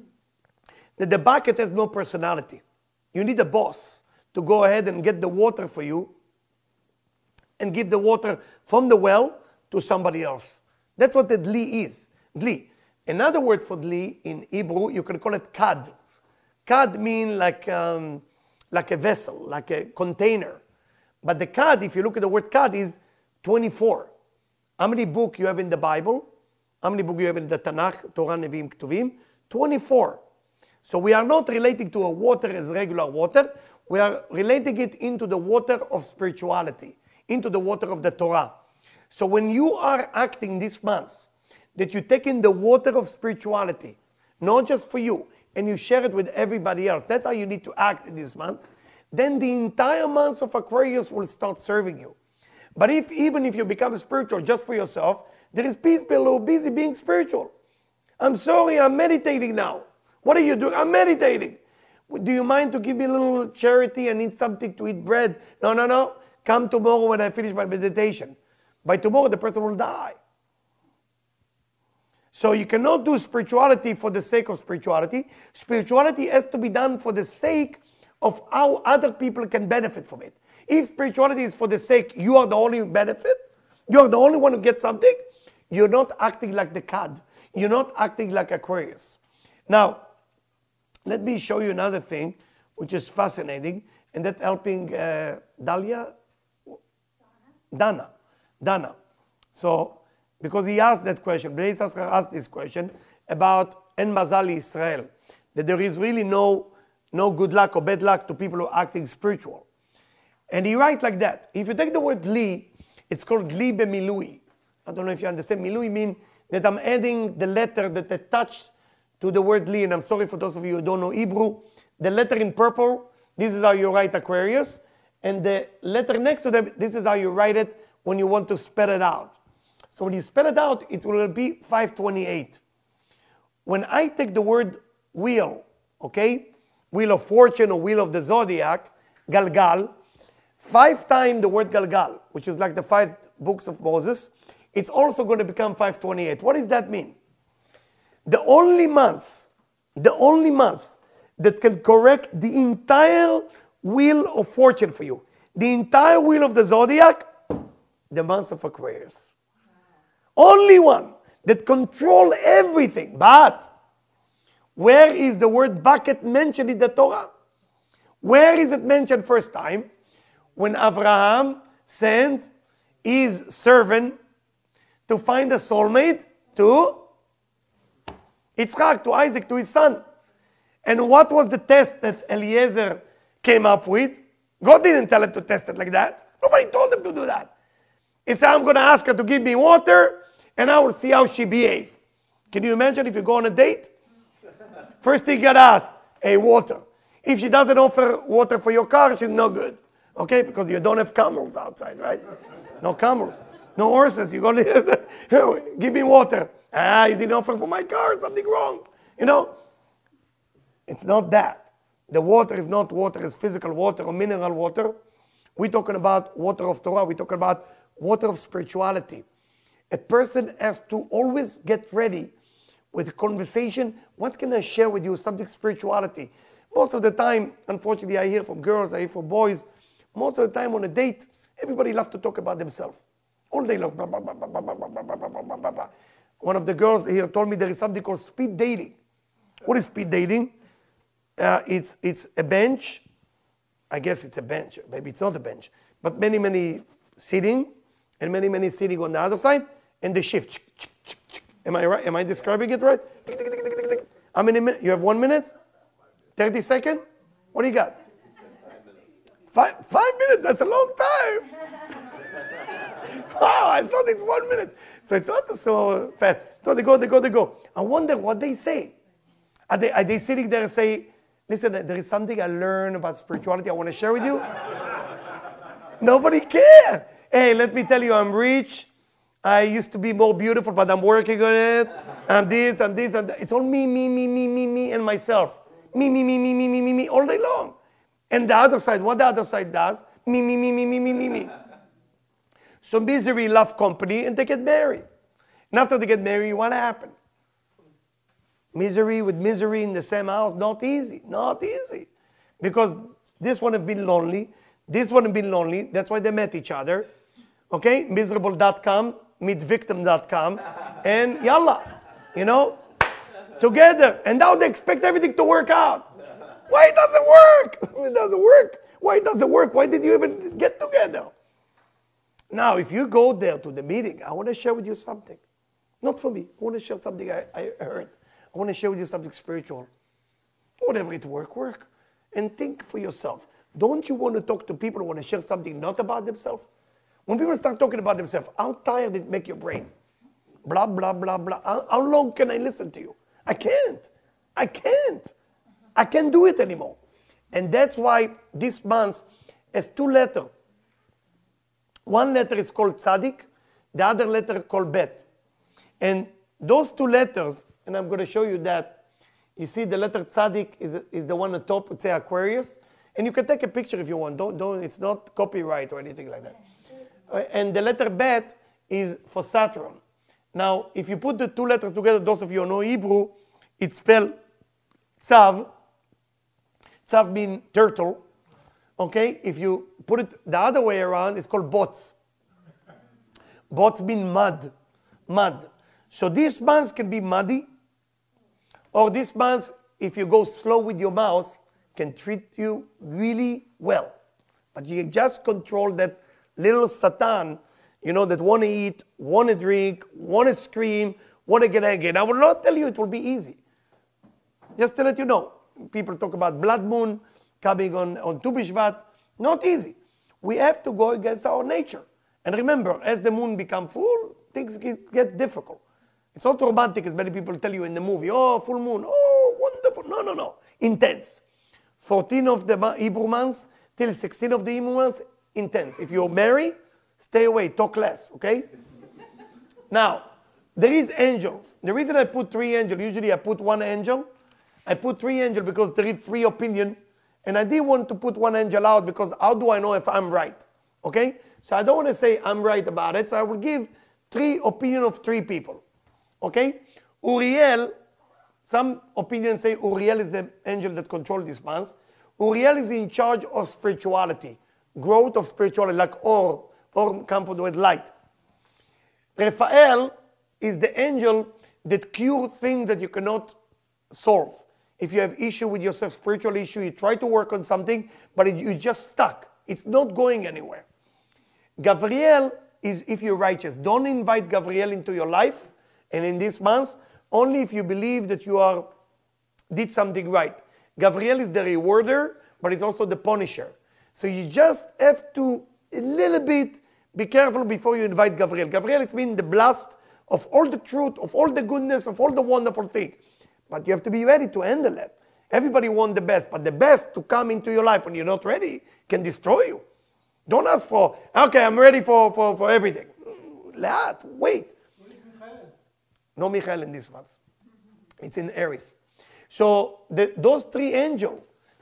that the bucket has no personality. You need a boss to go ahead and get the water for you and give the water from the well to somebody else. That's what the dli is. Dli. Another word for dli in Hebrew, you can call it kad. Kad means like a vessel, like a container. But the kad, if you look at the word kad, is 24. How many books you have in the Bible? How many books you have in the Tanakh, Torah, Nevi'im, Ketuvim? 24. So we are not relating to a water as regular water. We are relating it into the water of spirituality, into the water of the Torah. So when you are acting this month, that you take in the water of spirituality, not just for you, and you share it with everybody else, that's how you need to act in this month, then the entire month of Aquarius will start serving you. But even if you become spiritual just for yourself, there is people who are busy being spiritual. I'm sorry, I'm meditating now. What are you doing? I'm meditating. Do you mind to give me a little charity? I need something to eat bread. No. Come tomorrow when I finish my meditation. By tomorrow, the person will die. So you cannot do spirituality for the sake of spirituality. Spirituality has to be done for the sake of how other people can benefit from it. If spirituality is for the sake, you are the only benefit, you are the only one who gets something, you're not acting like the Kad. You're not acting like Aquarius. Now, let me show you another thing, which is fascinating, and that's helping Dana. So, because he asked that question, Bnei Yissaschar asked this question about En Mazal Israel, that there is really no good luck or bad luck to people who are acting spiritual. And he writes like that. If you take the word li, it's called li b'milui. I don't know if you understand. Milui means that I'm adding the letter that attached to the word li. And I'm sorry for those of you who don't know Hebrew. The letter in purple, this is how you write Aquarius. And the letter next to them, this is how you write it when you want to spell it out. So when you spell it out, it will be 528. When I take the word wheel, okay, wheel of fortune or wheel of the zodiac, Galgal, 5 times the word Galgal, which is like the 5 books of Moses, it's also going to become 528. What does that mean? The only month that can correct the entire wheel of fortune for you, the entire wheel of the zodiac, the month of Aquarius. Only one that control everything. But where is the word bucket mentioned in the Torah? Where is it mentioned first time? When Abraham sent his servant to find a soulmate to Yitzchak, to Isaac, to his son. And what was the test that Eliezer came up with? God didn't tell him to test it like that. Nobody told him to do that. He said, I'm going to ask her to give me water, and I will see how she behaves. Can you imagine if you go on a date? First thing you got to ask, hey, water. If she doesn't offer water for your car, she's no good. Okay, because you don't have camels outside, right? No camels. No horses. You go, give me water. You didn't offer for my car, something wrong. You know, it's not that. The water is not water as physical water or mineral water. We're talking about water of Torah. We're talking about water of spirituality. A person has to always get ready with a conversation. What can I share with you? Subject spirituality. Most of the time, unfortunately, I hear from girls, I hear from boys. Most of the time on a date, everybody loves to talk about themselves. All day long. Blah, blah, blah, blah, blah, blah, blah, blah, blah, blah, blah. One of the girls here told me there is something called speed dating. What is speed dating? It's a bench. I guess it's a bench. Maybe it's not a bench. But many sitting, and many sitting on the other side, and the shift. Am I right? Am I describing it right? How many minutes? You have 1 minute? 30 seconds? What do you got? 5 minutes? That's a long time. Wow, I thought it's 1 minute. So it's not so fast. So they go. I wonder what they say. Are they sitting there and say, listen, there is something I learned about spirituality I want to share with you? Nobody cares. Hey, let me tell you, I'm rich. I used to be more beautiful, but I'm working on it. I'm this, and that. It's all me, and myself. Me, all day long. And the other side, what the other side does, me. So misery love company, and they get married. And after they get married, what happened? Misery with misery in the same house, not easy, not easy. Because this one has been lonely, this one has been lonely, that's why they met each other. Okay, miserable.com, meetvictim.com, and yalla, together. And now they expect everything to work out. Why it doesn't work? It doesn't work. Why it doesn't work? Why did you even get together? Now, if you go there to the meeting, I want to share with you something. Not for me. I want to share something I heard. I want to share with you something spiritual. Whatever it work. And think for yourself. Don't you want to talk to people who want to share something not about themselves? When people start talking about themselves, how tired it make your brain? Blah, blah, blah, blah. How long can I listen to you? I can't. I can't do it anymore. And that's why this month has 2 letters. One letter is called Tzadik, the other letter is called Bet. And those 2 letters, and I'm going to show you that. You see the letter Tzadik is the one on top, would say Aquarius. And you can take a picture if you want. Don't. It's not copyright or anything like that. And the letter Bet is for Saturn. Now, if you put the 2 letters together, those of you who know Hebrew, it's spelled Tzav. Tzav means turtle. Okay? If you put it the other way around, it's called Bots. Bots mean mud. Mud. So these months can be muddy. Or this month, if you go slow with your mouse, can treat you really well. But you just control that little Satan, that want to eat, want to drink, want to scream, want to get angry. I will not tell you it will be easy. Just to let you know. People talk about blood moon coming on Tu B'Shvat. Not easy. We have to go against our nature. And remember, as the moon becomes full, things get difficult. It's not romantic as many people tell you in the movie. Oh, full moon. Oh, wonderful. No. Intense. 14 of the Hebrew months till 16 of the Hebrew months, intense. If you're married, stay away, talk less, okay? Now, there is angels. The reason I put 3 angels, usually I put 1 angel. I put 3 angels because there is 3 opinions. And I didn't want to put 1 angel out because how do I know if I'm right? Okay? So I don't want to say I'm right about it. So I will give 3 opinions of 3 people. Okay? Uriel, some opinions say Uriel is the angel that controls this month. Uriel is in charge of spirituality, growth of spirituality, like or come from the word light. Raphael is the angel that cures things that you cannot solve. If you have issue with yourself, spiritual issue, you try to work on something, but you're just stuck. It's not going anywhere. Gabriel is if you're righteous. Don't invite Gabriel into your life, and in this month, only if you believe that you did something right. Gabriel is the rewarder, but it's also the punisher. So you just have to, a little bit, be careful before you invite Gabriel. Gabriel, it means the blast of all the truth, of all the goodness, of all the wonderful things. But you have to be ready to handle it. Everybody wants the best, but the best to come into your life when you're not ready can destroy you. Don't ask for, okay, I'm ready for everything. Wait. No Michael in this month. It's in Aries. So those 3 angels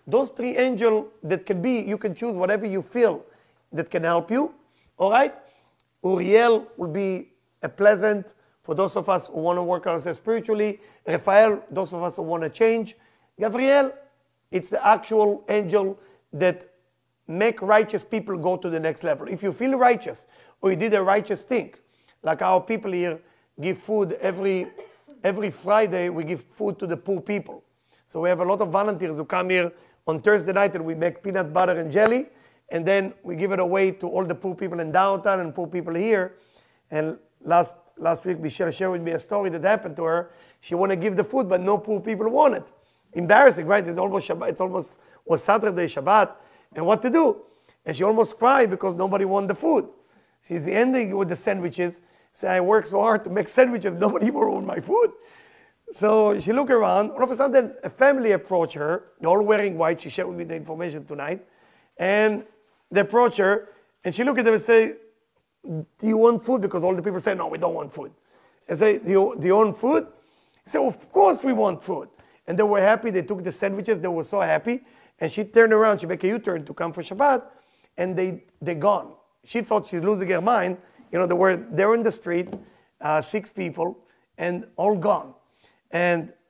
that can be, you can choose whatever you feel that can help you. All right? Uriel will be a pleasant for those of us who want to work on ourselves spiritually. Raphael, those of us who want to change. Gabriel, it's the actual angel that make righteous people go to the next level. If you feel righteous or you did a righteous thing, like our people here give food every Friday, we give food to the poor people. So we have a lot of volunteers who come here on Thursday night and we make peanut butter and jelly, and then we give it away to all the poor people in downtown and poor people here. And last week, Michelle shared with me a story that happened to her. She wanted to give the food, but no poor people want it. Embarrassing, right? It's almost Shabbat. Was Saturday, Shabbat, and what to do? And she almost cried because nobody wanted the food. She's ending with the sandwiches. Say, I work so hard to make sandwiches, nobody will want my food. So she looked around. All of a sudden, a family approached her. They're all wearing white. She shared with me the information tonight. And they approach her, and she looked at them and say, do you want food? Because all the people say, no, we don't want food. I say, do you want food? He said, of course we want food. And they were happy. They took the sandwiches. They were so happy. And she turned around. She made a U-turn to come for Shabbat. And they're gone. She thought she's losing her mind. They were there in the street, 6 people, and all gone. And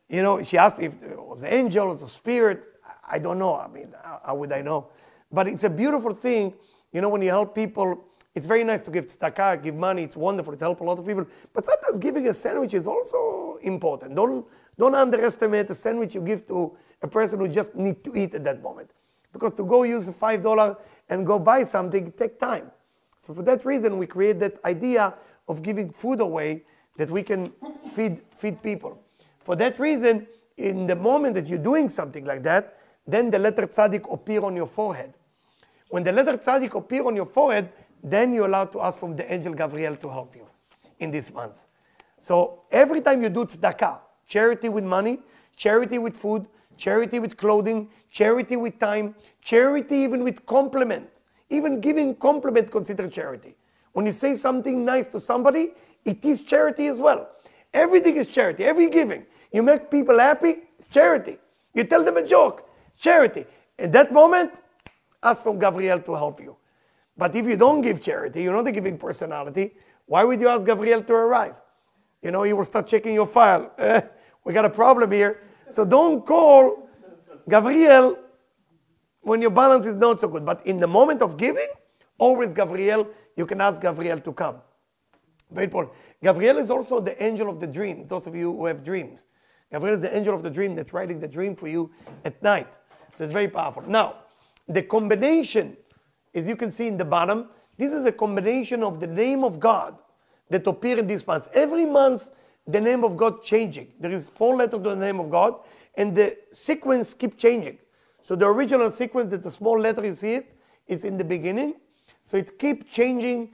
You know, she asked me if it was angels or spirit. I don't know. I mean, how would I know? But it's a beautiful thing. You know, when you help people, it's very nice to give tzedakah, give money. It's wonderful to help a lot of people. But sometimes giving a sandwich is also important. Don't underestimate the sandwich you give to a person who just needs to eat at that moment. Because to go use $5 and go buy something, it takes time. So for that reason, we create that idea of giving food away that we can feed people. For that reason, in the moment that you're doing something like that, then the letter tzaddik appear on your forehead. When the letter tzaddik appear on your forehead, then you're allowed to ask from the angel Gabriel to help you in this month. So every time you do tzedakah, charity with money, charity with food, charity with clothing, charity with time, charity even with compliment. Even giving compliment considered charity. When you say something nice to somebody, it is charity as well. Everything is charity, every giving. You make people happy, charity. You tell them a joke, charity. At that moment, ask from Gabriel to help you. But if you don't give charity, you're not a giving personality, why would you ask Gabriel to arrive? You know, he will start checking your file. We got a problem here. So don't call Gabriel when your balance is not so good. But in the moment of giving, always Gabriel, you can ask Gabriel to come. Very important. Gabriel is also the angel of the dream, those of you who have dreams. Gabriel is the angel of the dream that's writing the dream for you at night. So it's very powerful. Now, the combination, as you can see in the bottom, this is a combination of the name of God that appear in this month. Every month, the name of God changing. There is 4 letters to the name of God, and the sequence keep changing. So the original sequence, that the small letter you see it, is in the beginning. So it keeps changing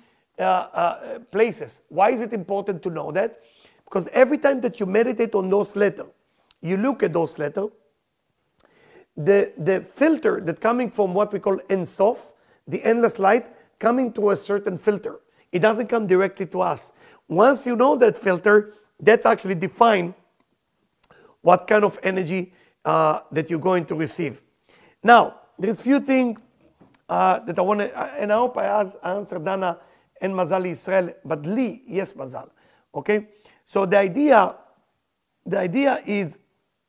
places. Why is it important to know that? Because every time that you meditate on those letters, you look at those letters, the filter that coming from what we call Ein Sof, the endless light, coming through a certain filter. It doesn't come directly to us. Once you know that filter, that's actually define what kind of energy that you're going to receive. Now, there's a few things that I want to, and I hope I answer Dana and Mazal Israel, but Li, yes, Mazal. Okay? So the idea is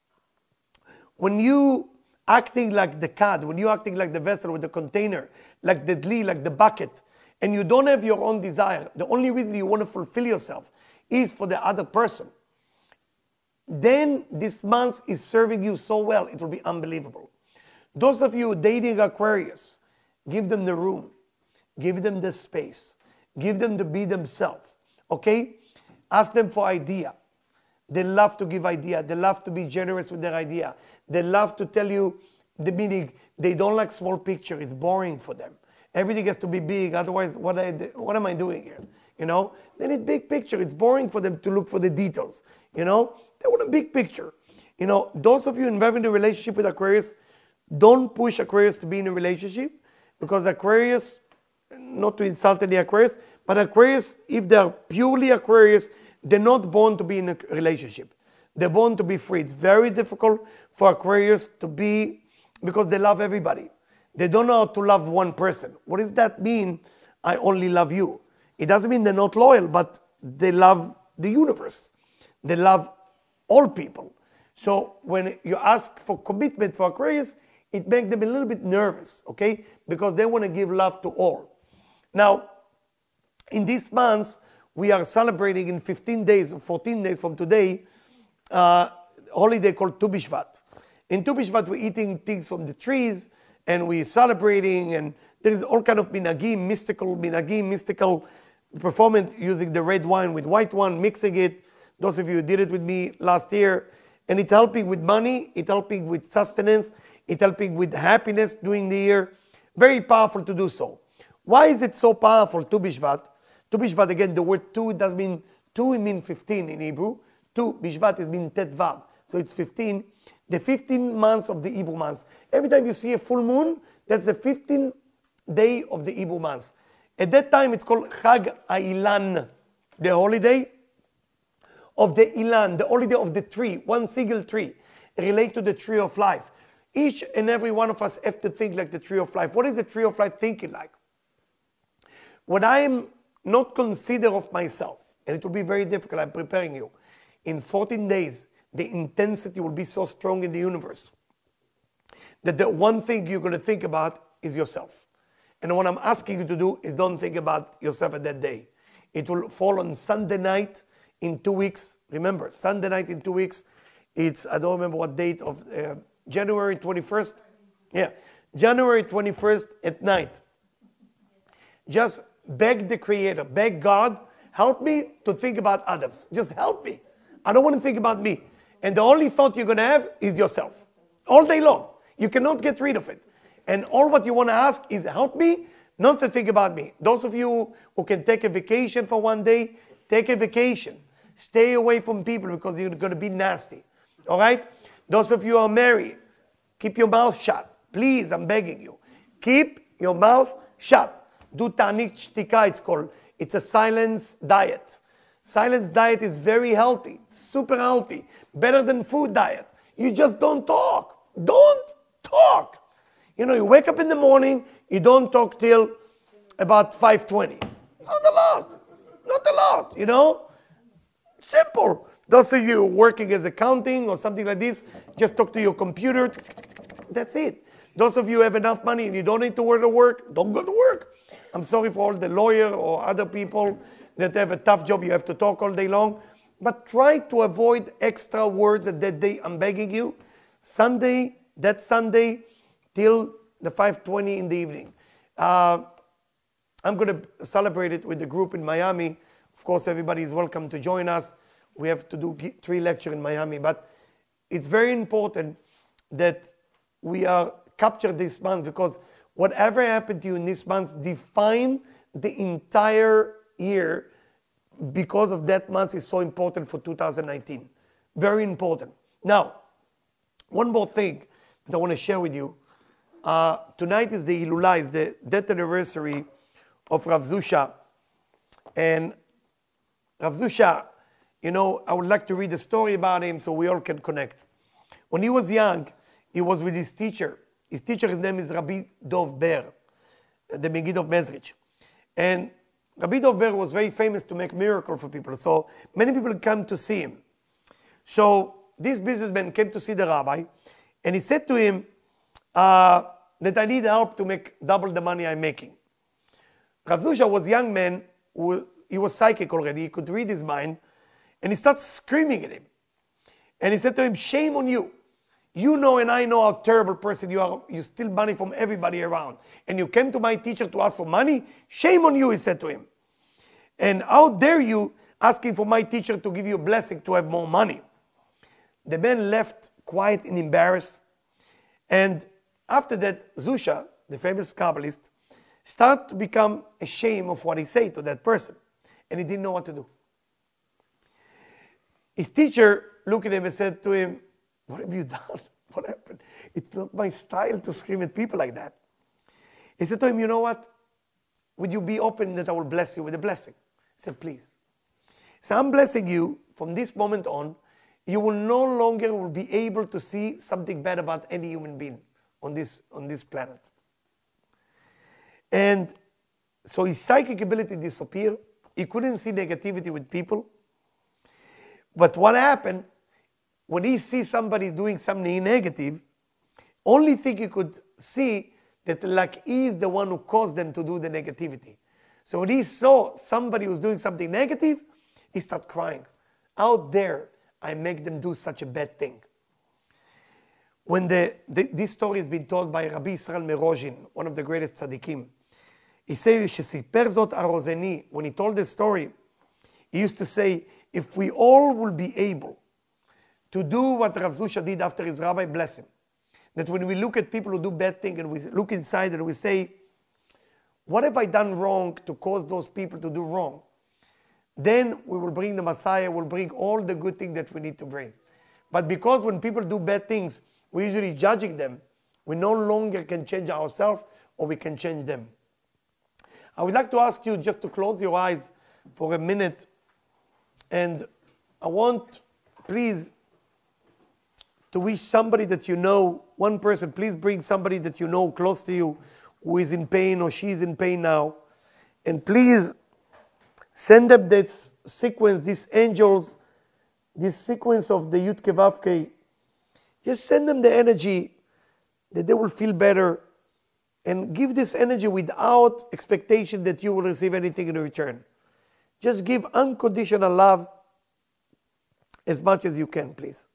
when you acting like the cad, when you acting like the vessel with the container, like the dli, like the bucket, and you don't have your own desire, the only reason you want to fulfill yourself is for the other person, then this month is serving you so well, it will be unbelievable. Those of you dating Aquarius, give them the room, give them the space, give them to be themselves, okay? Ask them for idea. They love to give idea. They love to be generous with their idea. They love to tell you the meaning. They don't like small picture. It's boring for them. Everything has to be big. Otherwise, what am I doing here? You know? They need big picture. It's boring for them to look for the details. You know? They want a big picture. You know, those of you involved in a relationship with Aquarius, don't push Aquarius to be in a relationship, because Aquarius, not to insult any Aquarius, but Aquarius, if they're purely Aquarius, they're not born to be in a relationship. They're born to be free. It's very difficult for Aquarius to be, because they love everybody. They don't know how to love one person. What does that mean? I only love you. It doesn't mean they're not loyal, but they love the universe. They love all people. So when you ask for commitment for Aquarius, it makes them a little bit nervous, okay? Because they want to give love to all. Now, in this month, we are celebrating in 15 days, or 14 days from today, holiday called Tu B'Shvat. In Tu B'Shvat, we're eating things from the trees, and we're celebrating, and there is all kind of minagim, mystical performance using the red wine with white wine, mixing it. Those of you who did it with me last year. And it's helping with money, it's helping with sustenance, it's helping with happiness during the year. Very powerful to do so. Why is it so powerful, Tu B'Shvat? Tu B'Shvat, again, the word tu does mean, tu it means 15 in Hebrew. Tu B'Shvat is mean Tet Vav. So it's 15. The 15 months of the Hebrew months. Every time you see a full moon, that's the 15th day of the Hebrew months. At that time, it's called Chag HaIlan, the holiday of the Ilan, the holiday of the tree, one single tree, relate to the tree of life. Each and every one of us have to think like the tree of life. What is the tree of life thinking like? When I am not consider of myself, and it will be very difficult, I'm preparing you. In 14 days, the intensity will be so strong in the universe that the one thing you're going to think about is yourself. And what I'm asking you to do is don't think about yourself at that day. It will fall on Sunday night in 2 weeks. Remember, Sunday night in 2 weeks. It's, I don't remember what date of January 21st. Yeah, January 21st at night. Just beg the Creator, beg God, help me to think about others. Just help me. I don't want to think about me. And the only thought you're going to have is yourself. All day long. You cannot get rid of it. And all what you want to ask is help me not to think about me. Those of you who can take a vacation for one day, take a vacation. Stay away from people because you're going to be nasty. All right? Those of you who are married, keep your mouth shut. Please, I'm begging you. Keep your mouth shut. Do Ta'anit Shtika, it's called. It's a silence diet. Silence diet is very healthy, super healthy, better than food diet. You just don't talk. Don't talk. You know, you wake up in the morning, you don't talk till about 5:20. Not a lot. Not a lot, you know. Simple. Those of you working as accounting or something like this, just talk to your computer. That's it. Those of you who have enough money and you don't need to go to work, don't go to work. I'm sorry for all the lawyer or other people that have a tough job, you have to talk all day long. But try to avoid extra words at that day, I'm begging you. Sunday, that Sunday, till the 5:20 in the evening. I'm going to celebrate it with the group in Miami. Of course, everybody is welcome to join us. We have to do 3 lectures in Miami. But it's very important that we are captured this month because whatever happened to you in this month define the entire year because of that month is so important for 2019. Very important. Now, one more thing that I want to share with you. Tonight is the Hilula, is the death anniversary of Rav Zusha. And Rav Zusha, you know, I would like to read a story about him so we all can connect. When he was young, he was with his teacher. His teacher, his name is Rabbi Dov Ber, the Megid of Mezrich. And Rabbi Dov Ber was very famous to make miracles for people. So many people come to see him. So this businessman came to see the rabbi, and he said to him that I need help to make double the money I'm making. Rav Zusha was a young man, he was psychic already, he could read his mind, and he started screaming at him. And he said to him, shame on you. You know and I know how terrible person you are. You steal money from everybody around. And you came to my teacher to ask for money? Shame on you, he said to him. And how dare you asking for my teacher to give you a blessing to have more money? The man left quiet and embarrassed. And after that, Zusha, the famous Kabbalist, started to become ashamed of what he said to that person. And he didn't know what to do. His teacher looked at him and said to him, what have you done? What happened? It's not my style to scream at people like that. He said to him, you know what? Would you be open that I will bless you with a blessing? He said, please. So I'm blessing you from this moment on. You will no longer will be able to see something bad about any human being on this planet. And so his psychic ability disappeared. He couldn't see negativity with people. But what happened, when he sees somebody doing something negative, only thing he could see that like he is the one who caused them to do the negativity. So when he saw somebody who's doing something negative, he started crying. How dare I make them do such a bad thing? When this story has been told by Rabbi Israel Merozhin, one of the greatest tzaddikim, he says, "Shesiper zot Arozeni," when he told this story, he used to say, if we all will be able to do what Rav Zusha did after his rabbi, bless him. That when we look at people who do bad things and we look inside and we say, what have I done wrong to cause those people to do wrong? Then we will bring the Messiah, we'll bring all the good things that we need to bring. But because when people do bad things, we're usually judging them, we no longer can change ourselves or we can change them. I would like to ask you just to close your eyes for a minute. And I want, please, to wish somebody that you know, one person, please bring somebody that you know close to you who is in pain or she's in pain now. And please send them this sequence, these angels this sequence of the Yud Kevavke, just send them the energy that they will feel better, and give this energy without expectation that you will receive anything in return. Just give unconditional love as much as you can, please.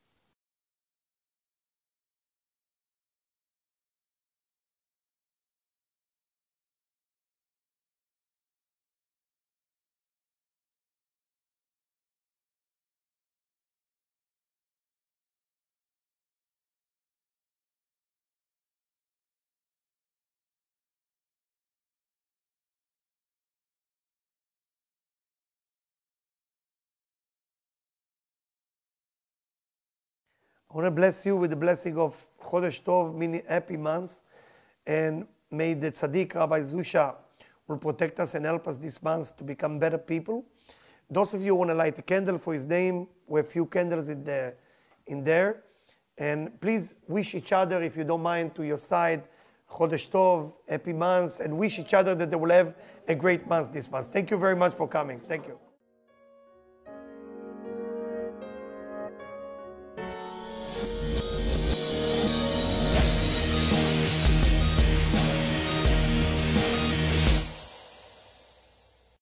I want to bless you with the blessing of Chodesh Tov, meaning happy months, and may the Tzaddik Rabbi Zusha will protect us and help us this month to become better people. Those of you who want to light a candle for his name, we have a few candles in there. And please wish each other, if you don't mind, to your side, Chodesh Tov, happy months, and wish each other that they will have a great month this month. Thank you very much for coming. Thank you.